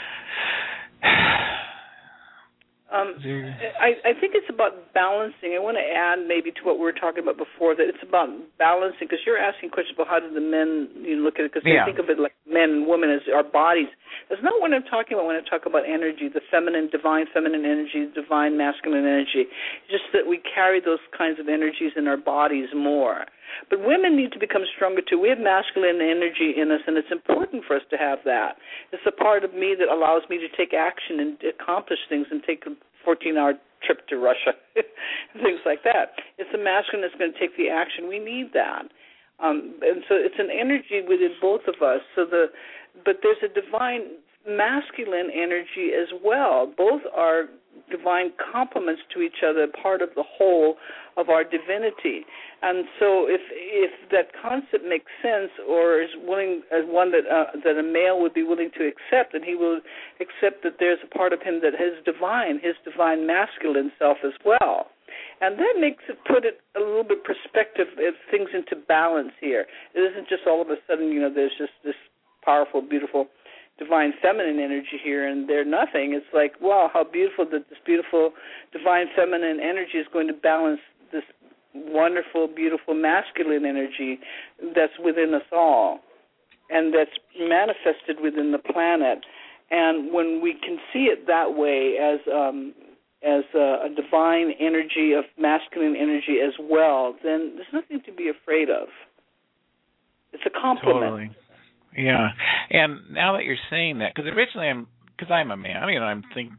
Um, I, I think it's about balancing. I want to add maybe to what we were talking about before, that it's about balancing, because you're asking questions about how do the men you know, look at it, because yeah. they think of it like men and women as our bodies. That's not what I'm talking about when I talk about energy, the feminine, divine feminine energy, divine masculine energy. It's just that we carry those kinds of energies in our bodies more. But women need to become stronger, too. We have masculine energy in us, and it's important for us to have that. It's a part of me that allows me to take action and accomplish things and take a fourteen-hour trip to Russia, things like that. It's the masculine that's going to take the action. We need that. Um, and so it's an energy within both of us. So the, but there's a divine masculine energy as well. Both are divine complements to each other, part of the whole of our divinity. And so if if that concept makes sense, or is willing, as one that uh, that a male would be willing to accept, and he will accept that there's a part of him that is divine, his divine masculine self as well. And that makes it put it a little bit perspective, of things into balance here. It isn't just all of a sudden, you know, there's just this powerful, beautiful divine feminine energy here, and they're nothing. It's like, wow, how beautiful that this beautiful divine feminine energy is going to balance this wonderful, beautiful masculine energy that's within us all and that's manifested within the planet. And when we can see it that way as um, as a, a divine energy of masculine energy as well, then there's nothing to be afraid of. It's a compliment. Totally. Yeah, and now that you're saying that, because originally I'm, because I'm a man, you know, I'm think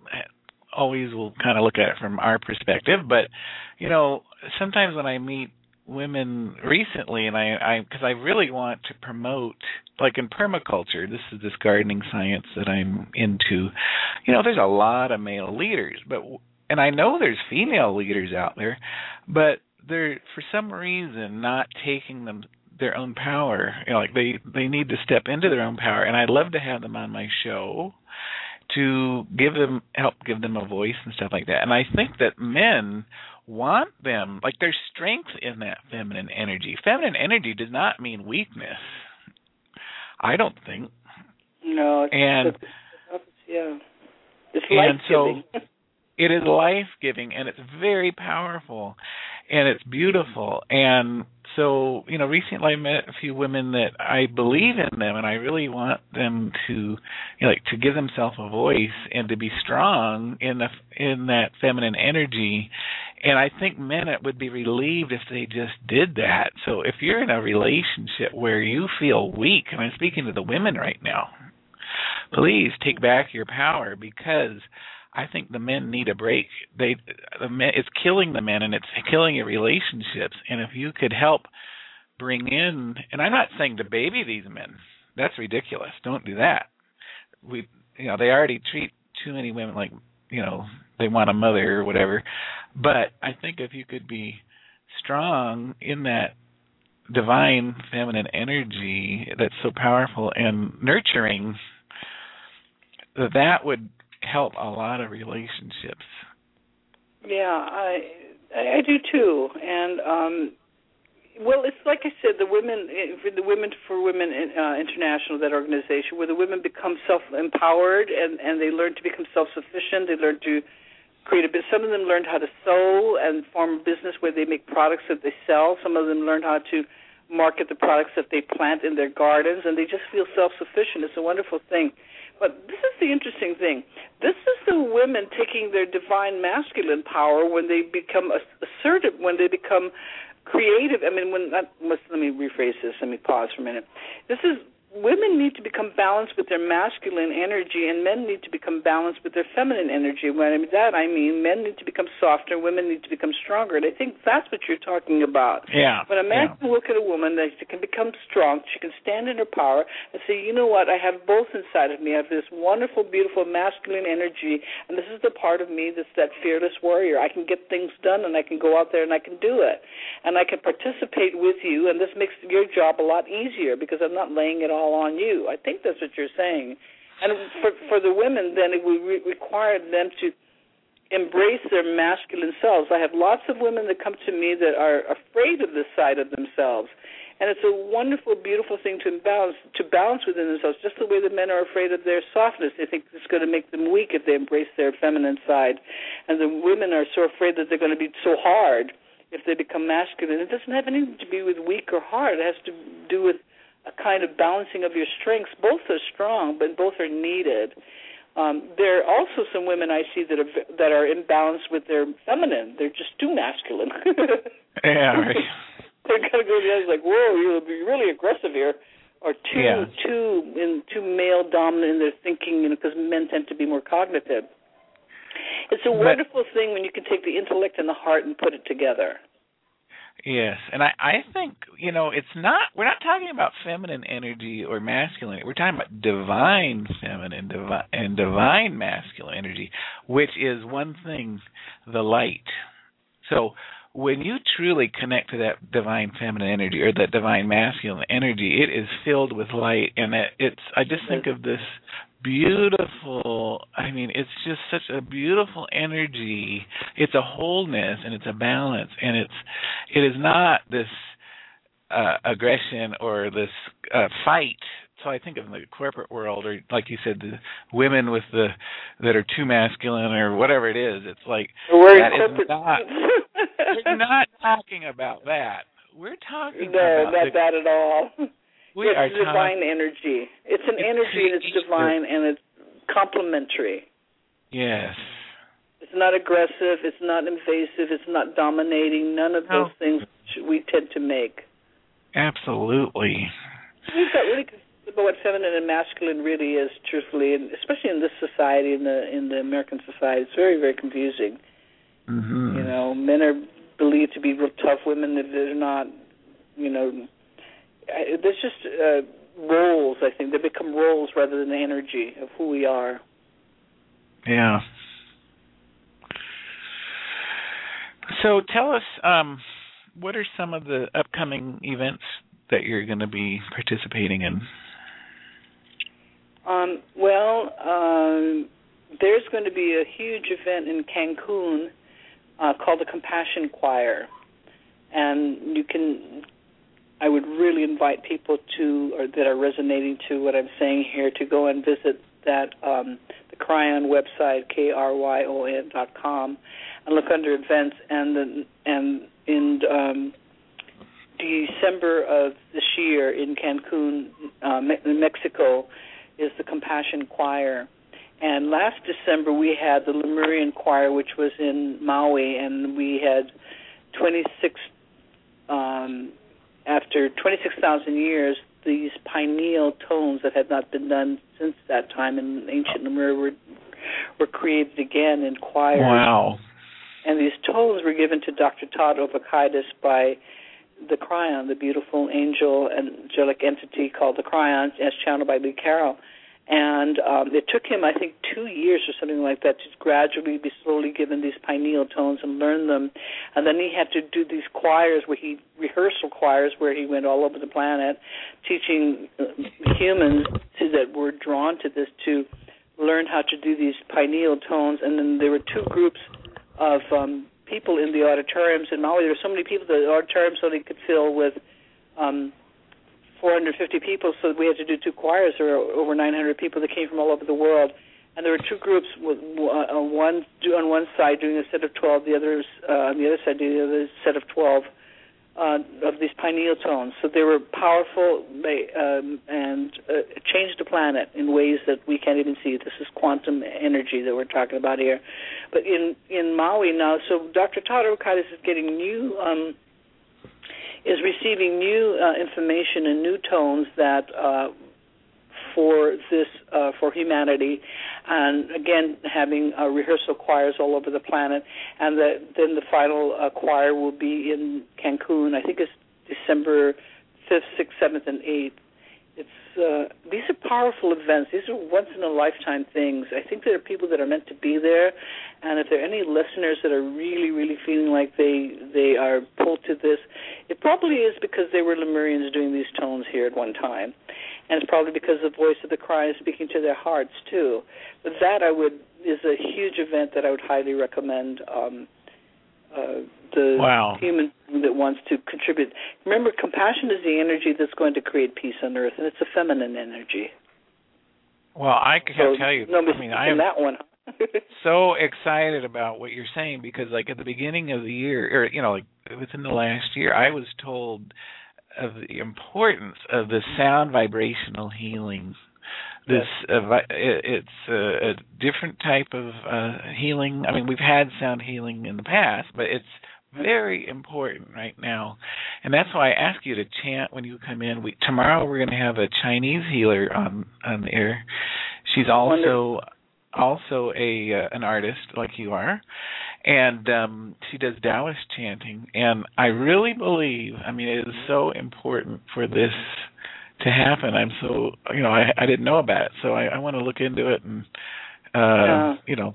always will kind of look at it from our perspective, but you know, sometimes when I meet women recently, and I, I, because I really want to promote, like in permaculture, this is this gardening science that I'm into. You know, there's a lot of male leaders, but and I know there's female leaders out there, but they're for some reason not taking them. Their own power, you know, like they, they need to step into their own power, and I'd love to have them on my show to give them help give them a voice and stuff like that. And I think that men want them, like there's strength in that feminine energy. Feminine energy does not mean weakness, I don't think. No, it's, and it's, yeah, it's and life-giving. so it is life-giving, and it's very powerful, and it's beautiful. And so, you know, recently I met a few women that I believe in them, and I really want them to, you know, like, to give themselves a voice and to be strong in the in that feminine energy. And I think men would be relieved if they just did that. So if you're in a relationship where you feel weak, and I'm speaking to the women right now, please take back your power, because I think the men need a break. They, the men, it's killing the men, and it's killing your relationships. And if you could help bring in, and I'm not saying to baby these men, that's ridiculous. Don't do that. We, you know, they already treat too many women like, you know, they want a mother or whatever. But I think if you could be strong in that divine feminine energy that's so powerful and nurturing, that would help a lot of relationships. Yeah, I I do too, and um, well, it's like I said, the women for the Women for Women uh, International, that organization, where the women become self-empowered and, and they learn to become self-sufficient. They learn to create a business. Some of them learned how to sew and form a business where they make products that they sell. Some of them learned how to market the products that they plant in their gardens, and they just feel self-sufficient. It's a wonderful thing. But this is the interesting thing. This is the women taking their divine masculine power when they become assertive, when they become creative. I mean, when not, let me rephrase this. Let me pause for a minute. This is women need to become balanced with their masculine energy, and men need to become balanced with their feminine energy. When I mean that, I mean men need to become softer, women need to become stronger. And I think that's what you're talking about. Yeah. When a man yeah. can look at a woman, that she can become strong, she can stand in her power and say, you know what, I have both inside of me. I have this wonderful, beautiful masculine energy, and this is the part of me that's that fearless warrior. I can get things done, and I can go out there and I can do it. And I can participate with you, and this makes your job a lot easier because I'm not laying it all on you. I think that's what you're saying. And for for the women, then it would re- require them to embrace their masculine selves. I have lots of women that come to me that are afraid of this side of themselves. And it's a wonderful, beautiful thing to balance, to balance within themselves, just the way the men are afraid of their softness. They think it's going to make them weak if they embrace their feminine side. And the women are so afraid that they're going to be so hard if they become masculine. It doesn't have anything to do with weak or hard. It has to do with a kind of balancing of your strengths. Both are strong, but both are needed. Um, there are also some women I see that are that are imbalanced with their feminine. They're just too masculine. Yeah, right. They're going to go the other like, whoa, you're really aggressive here, or too yeah. too in too male dominant in their thinking, you know, because men tend to be more cognitive. It's a but, wonderful thing when you can take the intellect and the heart and put it together. Yes, and I, I think, you know, it's not, we're not talking about feminine energy or masculine. We're talking about divine feminine divi- and divine masculine energy, which is one thing, the light. So when you truly connect to that divine feminine energy or that divine masculine energy, it is filled with light, and it, it's, I just think of this beautiful, I mean, it's just such a beautiful energy. It's a wholeness and it's a balance, and it's it is not this uh, aggression or this uh, fight. So I think of the corporate world, or like you said, the women with the that are too masculine or whatever it is. It's like we're that is not. We're not talking about that. We're talking no, about not the, that at all. We it's are divine talking, energy. It's an it's energy and it's divine and it's complementary. Yes. It's not aggressive. It's not invasive. It's not dominating. None of no. those things we tend to make. Absolutely. We've got really confused about what feminine and masculine really is, truthfully, and especially in this society, in the in the American society. It's very, very confusing. Mm-hmm. You know, men are believed to be real tough. Women, they're not, you know, there's just uh, roles, I think. They become roles rather than the energy of who we are. Yeah. So tell us, um, what are some of the upcoming events that you're going to be participating in? Um, well, um, there's going to be a huge event in Cancun uh, called the Compassion Choir. And you can... I would really invite people to, or that are resonating to what I'm saying here, to go and visit that um, the Kryon website, K R Y O N dot com, and look under events. And the, and in um, December of this year in Cancun, uh, in Mexico, is the Compassion Choir. And last December we had the Lemurian Choir, which was in Maui, and we had twenty-six. Um, After twenty-six thousand years, these pineal tones that had not been done since that time in ancient Lemuria were, were created again in choirs. Wow. And these tones were given to Doctor Todd Opakaitis by the Kryon, the beautiful angel angelic entity called the Kryon, as channeled by Lee Carroll. And um, it took him, I think, two years or something like that to gradually be slowly given these pineal tones and learn them. And then he had to do these choirs, where he rehearsal choirs, where he went all over the planet, teaching humans to, that were drawn to this to learn how to do these pineal tones. And then there were two groups of um, people in the auditoriums in Maui. There were so many people that the auditoriums only could fill with Um, four hundred fifty people, so we had to do two choirs. There were over nine hundred people that came from all over the world. And there were two groups, with uh, one on one side doing a set of twelve, the others uh, on the other side doing the other set of twelve uh, of these pineal tones. So they were powerful they, um, and uh, changed the planet in ways that we can't even see. This is quantum energy that we're talking about here. But in, in Maui now, so Doctor Todd Opakaitis is getting new... Um, is receiving new uh, information and new tones that uh, for this, uh, for humanity, and again having uh, rehearsal choirs all over the planet, and the, then the final uh, choir will be in Cancun. I think it's December fifth, sixth, seventh, and eighth. It's uh, these are powerful events. These are once-in-a-lifetime things. I think there are people that are meant to be there, and if there are any listeners that are really, really feeling like they they are pulled to this, it probably is because they were Lemurians doing these tones here at one time, and it's probably because the voice of the cry is speaking to their hearts too. But that I would is a huge event that I would highly recommend. Um, uh, the wow. human being that wants to contribute. Remember, compassion is the energy that's going to create peace on earth, and it's a feminine energy. Well, I can so, tell you, no, I mean, I'm that one. so excited about what you're saying because, like, at the beginning of the year, or, you know, like within the last year, I was told of the importance of the sound vibrational healing. This uh, it's a, a different type of uh, healing. I mean, we've had sound healing in the past, but it's very important right now, and that's why I ask you to chant when you come in. We, tomorrow we're going to have a Chinese healer on on the air. She's also also a uh, an artist like you are, and um, she does Taoist chanting. And I really believe, I mean, it is so important for this to happen. I'm so, you know, I, I didn't know about it, so I, I want to look into it, and uh, yeah. you know,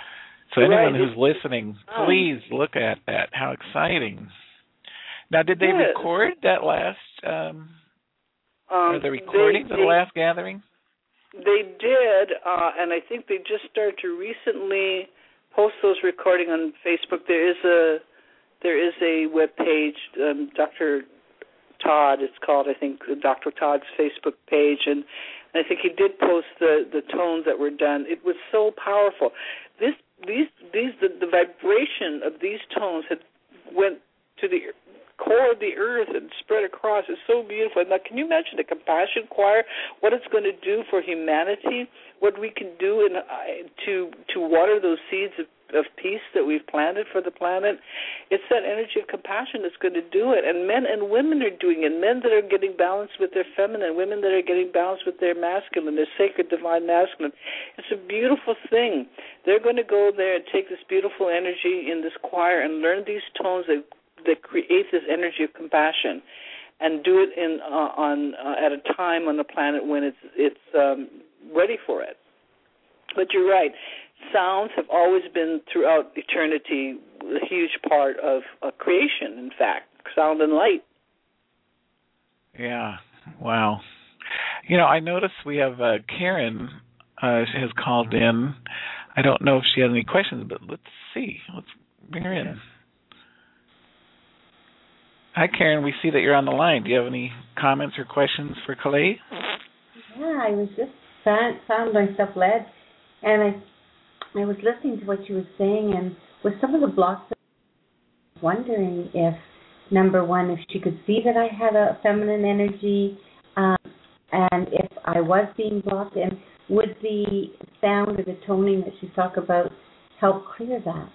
so anyone right. who's listening, please look at that. How exciting! Now, did they yeah. record that last? Um, um, or the recording they, of the they, last gathering? They did, uh, and I think they just started to recently post those recording on Facebook. There is a there is a web page, um, Doctor Todd, it's called, I think, Doctor Todd's Facebook page, and I think he did post the, the tones that were done. It was so powerful. This, these, these, the, the vibration of these tones had went to the core of the earth and spread across. It's so beautiful. Now, can you imagine the Compassion Choir? What it's going to do for humanity? What we can do in, uh, to to water those seeds of, of peace that we've planted for the planet? It's that energy of compassion that's going to do it. And men and women are doing it. Men that are getting balanced with their feminine, women that are getting balanced with their masculine, their sacred, divine masculine. It's a beautiful thing. They're going to go there and take this beautiful energy in this choir and learn these tones that that create this energy of compassion, and do it in uh, on uh, at a time on the planet when it's it's um, ready for it. But you're right. Sounds have always been throughout eternity a huge part of uh, creation. In fact, sound and light. Yeah. Wow. You know, I noticed we have uh, Karen uh, has called in. I don't know if she has any questions, but let's see. Let's bring her in. Hi, Karen. We see that you're on the line. Do you have any comments or questions for Kalei? Yeah, I was just found, found myself led, and I I was listening to what you were saying, and with some of the blocks, I was wondering if, number one, if she could see that I had a feminine energy, um, and if I was being blocked, and would the sound or the toning that she talked about help clear that?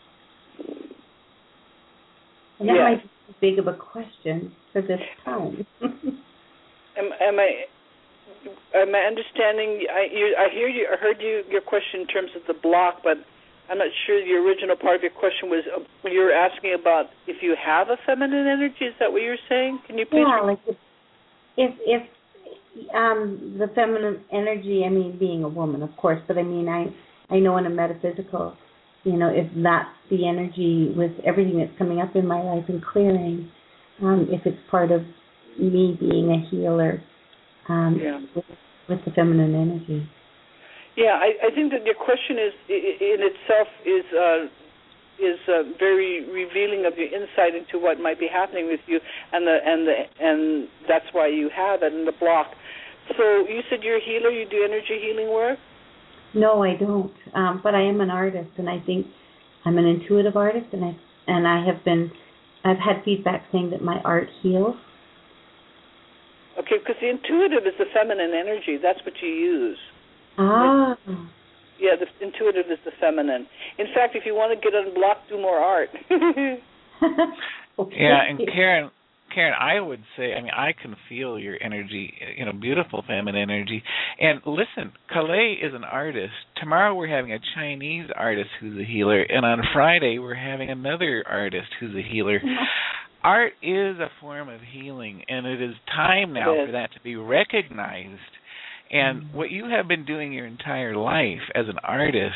And that yes. might be too big of a question for this time. am, am I am I understanding? I, you, I hear you. I heard you your question in terms of the block, but I'm not sure the original part of your question was. Uh, you were asking about if you have a feminine energy. Is that what you're saying? Can you please? Yeah, like if if, if um, the feminine energy. I mean, being a woman, of course, but I mean, I I know in a metaphysical. You know, if that's the energy with everything that's coming up in my life and clearing, um, if it's part of me being a healer um, yeah. with, with the feminine energy. Yeah, I, I think that your question is in itself is uh, is uh, very revealing of your insight into what might be happening with you, and the and the and that's why you have it in the block. So you said you're a healer. You do energy healing work. No, I don't. Um, but I am an artist, and I think I'm an intuitive artist, and I and I have been. I've had feedback saying that my art heals. Okay, because the intuitive is the feminine energy. That's what you use. Ah. Yeah, the intuitive is the feminine. In fact, if you want to get unblocked, do more art. Okay. Yeah, and Karen, Karen, I would say, I mean, I can feel your energy, you know, beautiful feminine energy. And listen, Calais is an artist. Tomorrow we're having a Chinese artist who's a healer, and on Friday we're having another artist who's a healer. Art is a form of healing, and it is time now for that to be recognized. And mm-hmm. what you have been doing your entire life as an artist,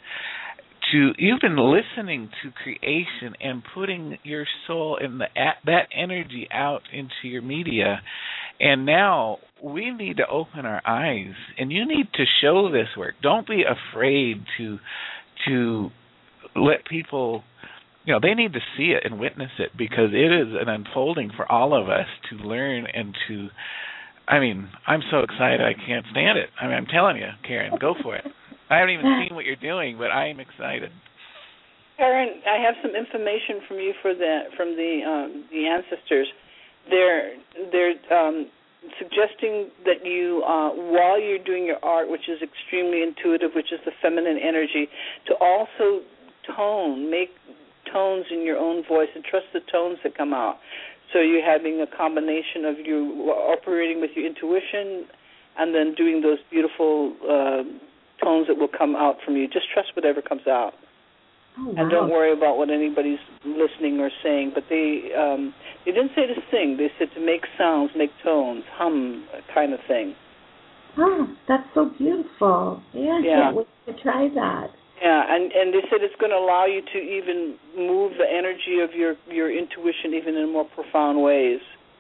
to you've been listening to creation and putting your soul and the that energy out into your media, and now we need to open our eyes, and you need to show this work. Don't be afraid to to let people, you know, they need to see it and witness it, because it is an unfolding for all of us to learn and to. I mean, I'm so excited I can't stand it. I mean, I'm telling you, Karen, go for it. I haven't even seen what you're doing, but I am excited. Karen, I have some information from you for the from the um, the ancestors. They're they're um, suggesting that you, uh, while you're doing your art, which is extremely intuitive, which is the feminine energy, to also tone, make tones in your own voice, and trust the tones that come out. So you're having a combination of you operating with your intuition and then doing those beautiful uh, tones that will come out from you. Just trust whatever comes out. Oh, wow. And don't worry about what anybody's listening or saying. But they um, they didn't say to sing. They said to make sounds, make tones, hum, kind of thing. Oh, that's so beautiful. Yeah, I yeah. can't wait to try that. Yeah, and, and they said it's going to allow you to even move the energy of your, your intuition even in more profound ways.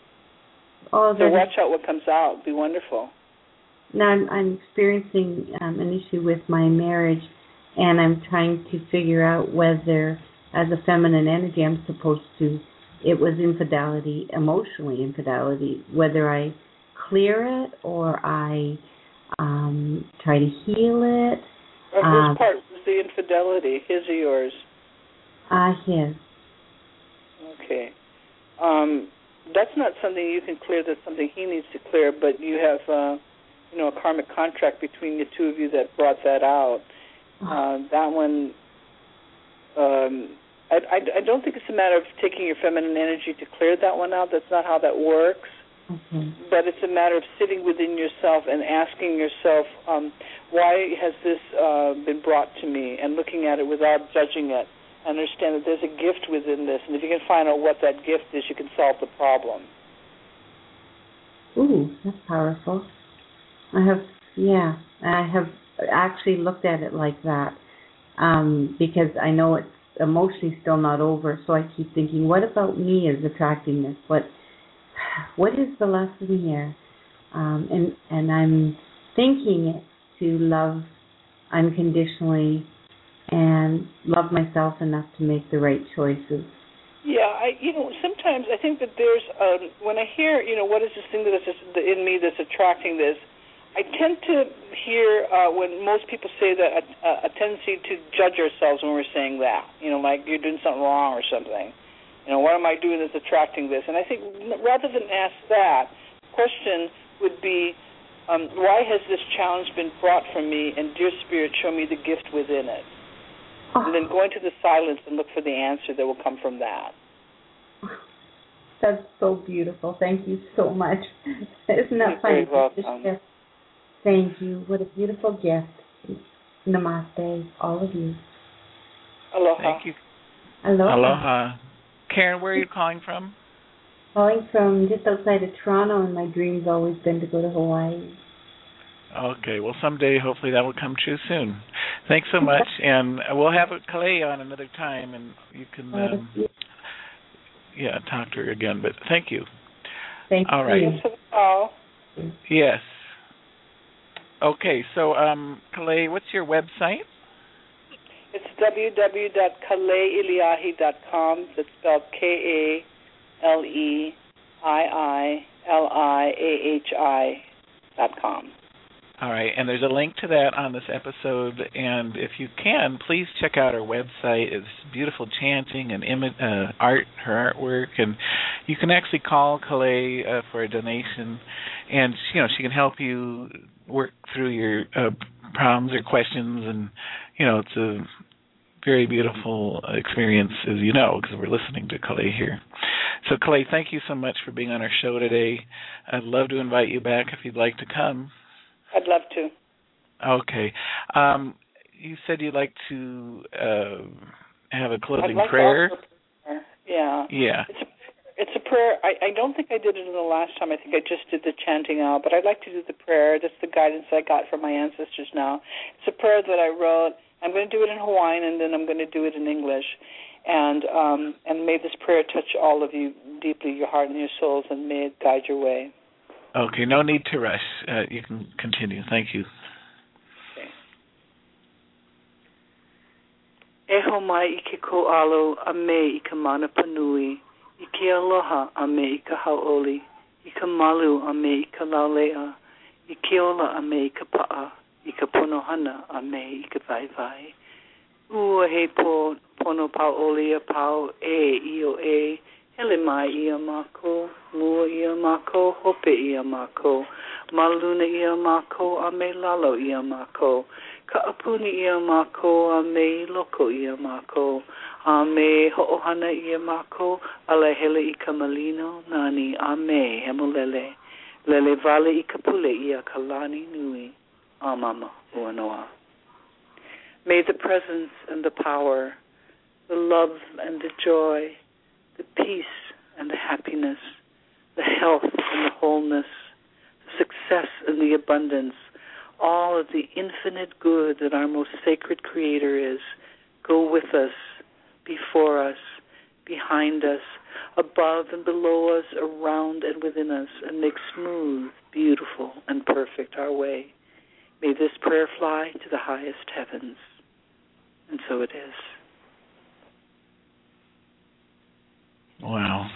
Oh, so watch out what comes out. It'd be wonderful. Now I'm, I'm experiencing um, an issue with my marriage, and I'm trying to figure out whether, as a feminine energy, I'm supposed to, it was infidelity, emotionally infidelity, whether I clear it or I um, try to heal it. Or whose um, part was the infidelity, his or yours? Uh, his. Okay. Um, that's not something you can clear. That's something he needs to clear. But you have, uh, you know, a karmic contract between the two of you that brought that out. Uh, that one, um, I, I, I don't think it's a matter of taking your feminine energy to clear that one out. That's not how that works. Okay. But it's a matter of sitting within yourself and asking yourself, um, why has this uh, been brought to me, and looking at it without judging it. Understand that there's a gift within this, and if you can find out what that gift is, you can solve the problem. Ooh, that's powerful. I have, yeah, I have actually looked at it like that, um, because I know it's emotionally still not over, so I keep thinking, what about me is attracting this? What, what is the lesson here? Um, and, and I'm thinking it to love unconditionally and love myself enough to make the right choices. Yeah, I, you know, sometimes I think that there's, um, when I hear, you know, what is this thing that's in me that's attracting this, I tend to hear uh, when most people say that a, a tendency to judge ourselves when we're saying that, you know, like you're doing something wrong or something. You know, what am I doing that's attracting this? And I think rather than ask that, the question would be, um, why has this challenge been brought from me, and dear Spirit, show me the gift within it. Oh. And then go into the silence and look for the answer that will come from that. That's so beautiful. Thank you so much. Isn't that You're funny? very welcome. Thank you. What a beautiful gift. Namaste, all of you. Aloha. Thank you. Aloha. Aloha. Karen, where are you calling from? Calling from just outside of Toronto, and my dream's always been to go to Hawaii. Okay, well, someday, hopefully, that will come true soon. Thanks so much, and we'll have Calais on another time, and you can, um, yeah, talk to her again. But thank you. Thank All right. you. Thanks for the call. Yes. Okay, so, um, Calais, what's your website? It's w w w dot kalei eliahi dot com. It's spelled K A L E I I L I A H I dot com. All right, and there's a link to that on this episode, and if you can, please check out our website. It's beautiful chanting and imi- uh, art, her artwork, and you can actually call Calais uh, for a donation, and you know she can help you work through your uh, problems or questions, and you know it's a very beautiful experience, as you know, because we're listening to Kalei here. So, Kalei, thank you so much for being on our show today. I'd love to invite you back if you'd like to come. I'd love to. Okay. Um, you said you'd like to uh, have a closing I'd like prayer. To offer prayer. Yeah. Yeah. It's a, it's a prayer. I, I don't think I did it in the last time. I think I just did the chanting out, but I'd like to do the prayer. That's the guidance I got from my ancestors now. It's a prayer that I wrote. I'm going to do it in Hawaiian, and then I'm going to do it in English. And um, and may this prayer touch all of you deeply, your heart and your souls, and may it guide your way. Okay, no need to rush. Uh, you can continue. Thank you. E ho mai I ke ko alo a me I ka mana panui, I ke aloha a me I ka hauoli, I ka malu a me I ka laulea, I ke ola a me I ka pa'a, I ka ponohana a me I ka vai vai. Ua he po pono pauoli a pau e I o e, hele mai I a mako, mua I a mako, hope I a mako, maluna I a mako a me lalo I a mako. Ka apuni I a mako, a me loko I a mako, a me ho'ohana I a mako, ala hele I ka malino, nani a me hemolele, lele vale I ka pule I a kalani nui, a mama uanoa. May the presence and the power, the love and the joy, the peace and the happiness, the health and the wholeness, the success and the abundance, all of the infinite good that our most sacred Creator is, go with us, before us, behind us, above and below us, around and within us, and make smooth, beautiful, and perfect our way. May this prayer fly to the highest heavens. And so it is. Wow.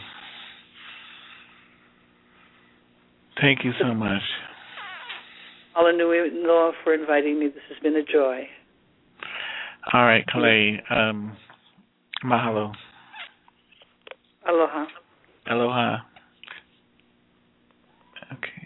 Thank you so much. Ala nui loa for inviting me. This has been a joy. All right, Kalei. Um, mahalo. Aloha. Aloha. Okay.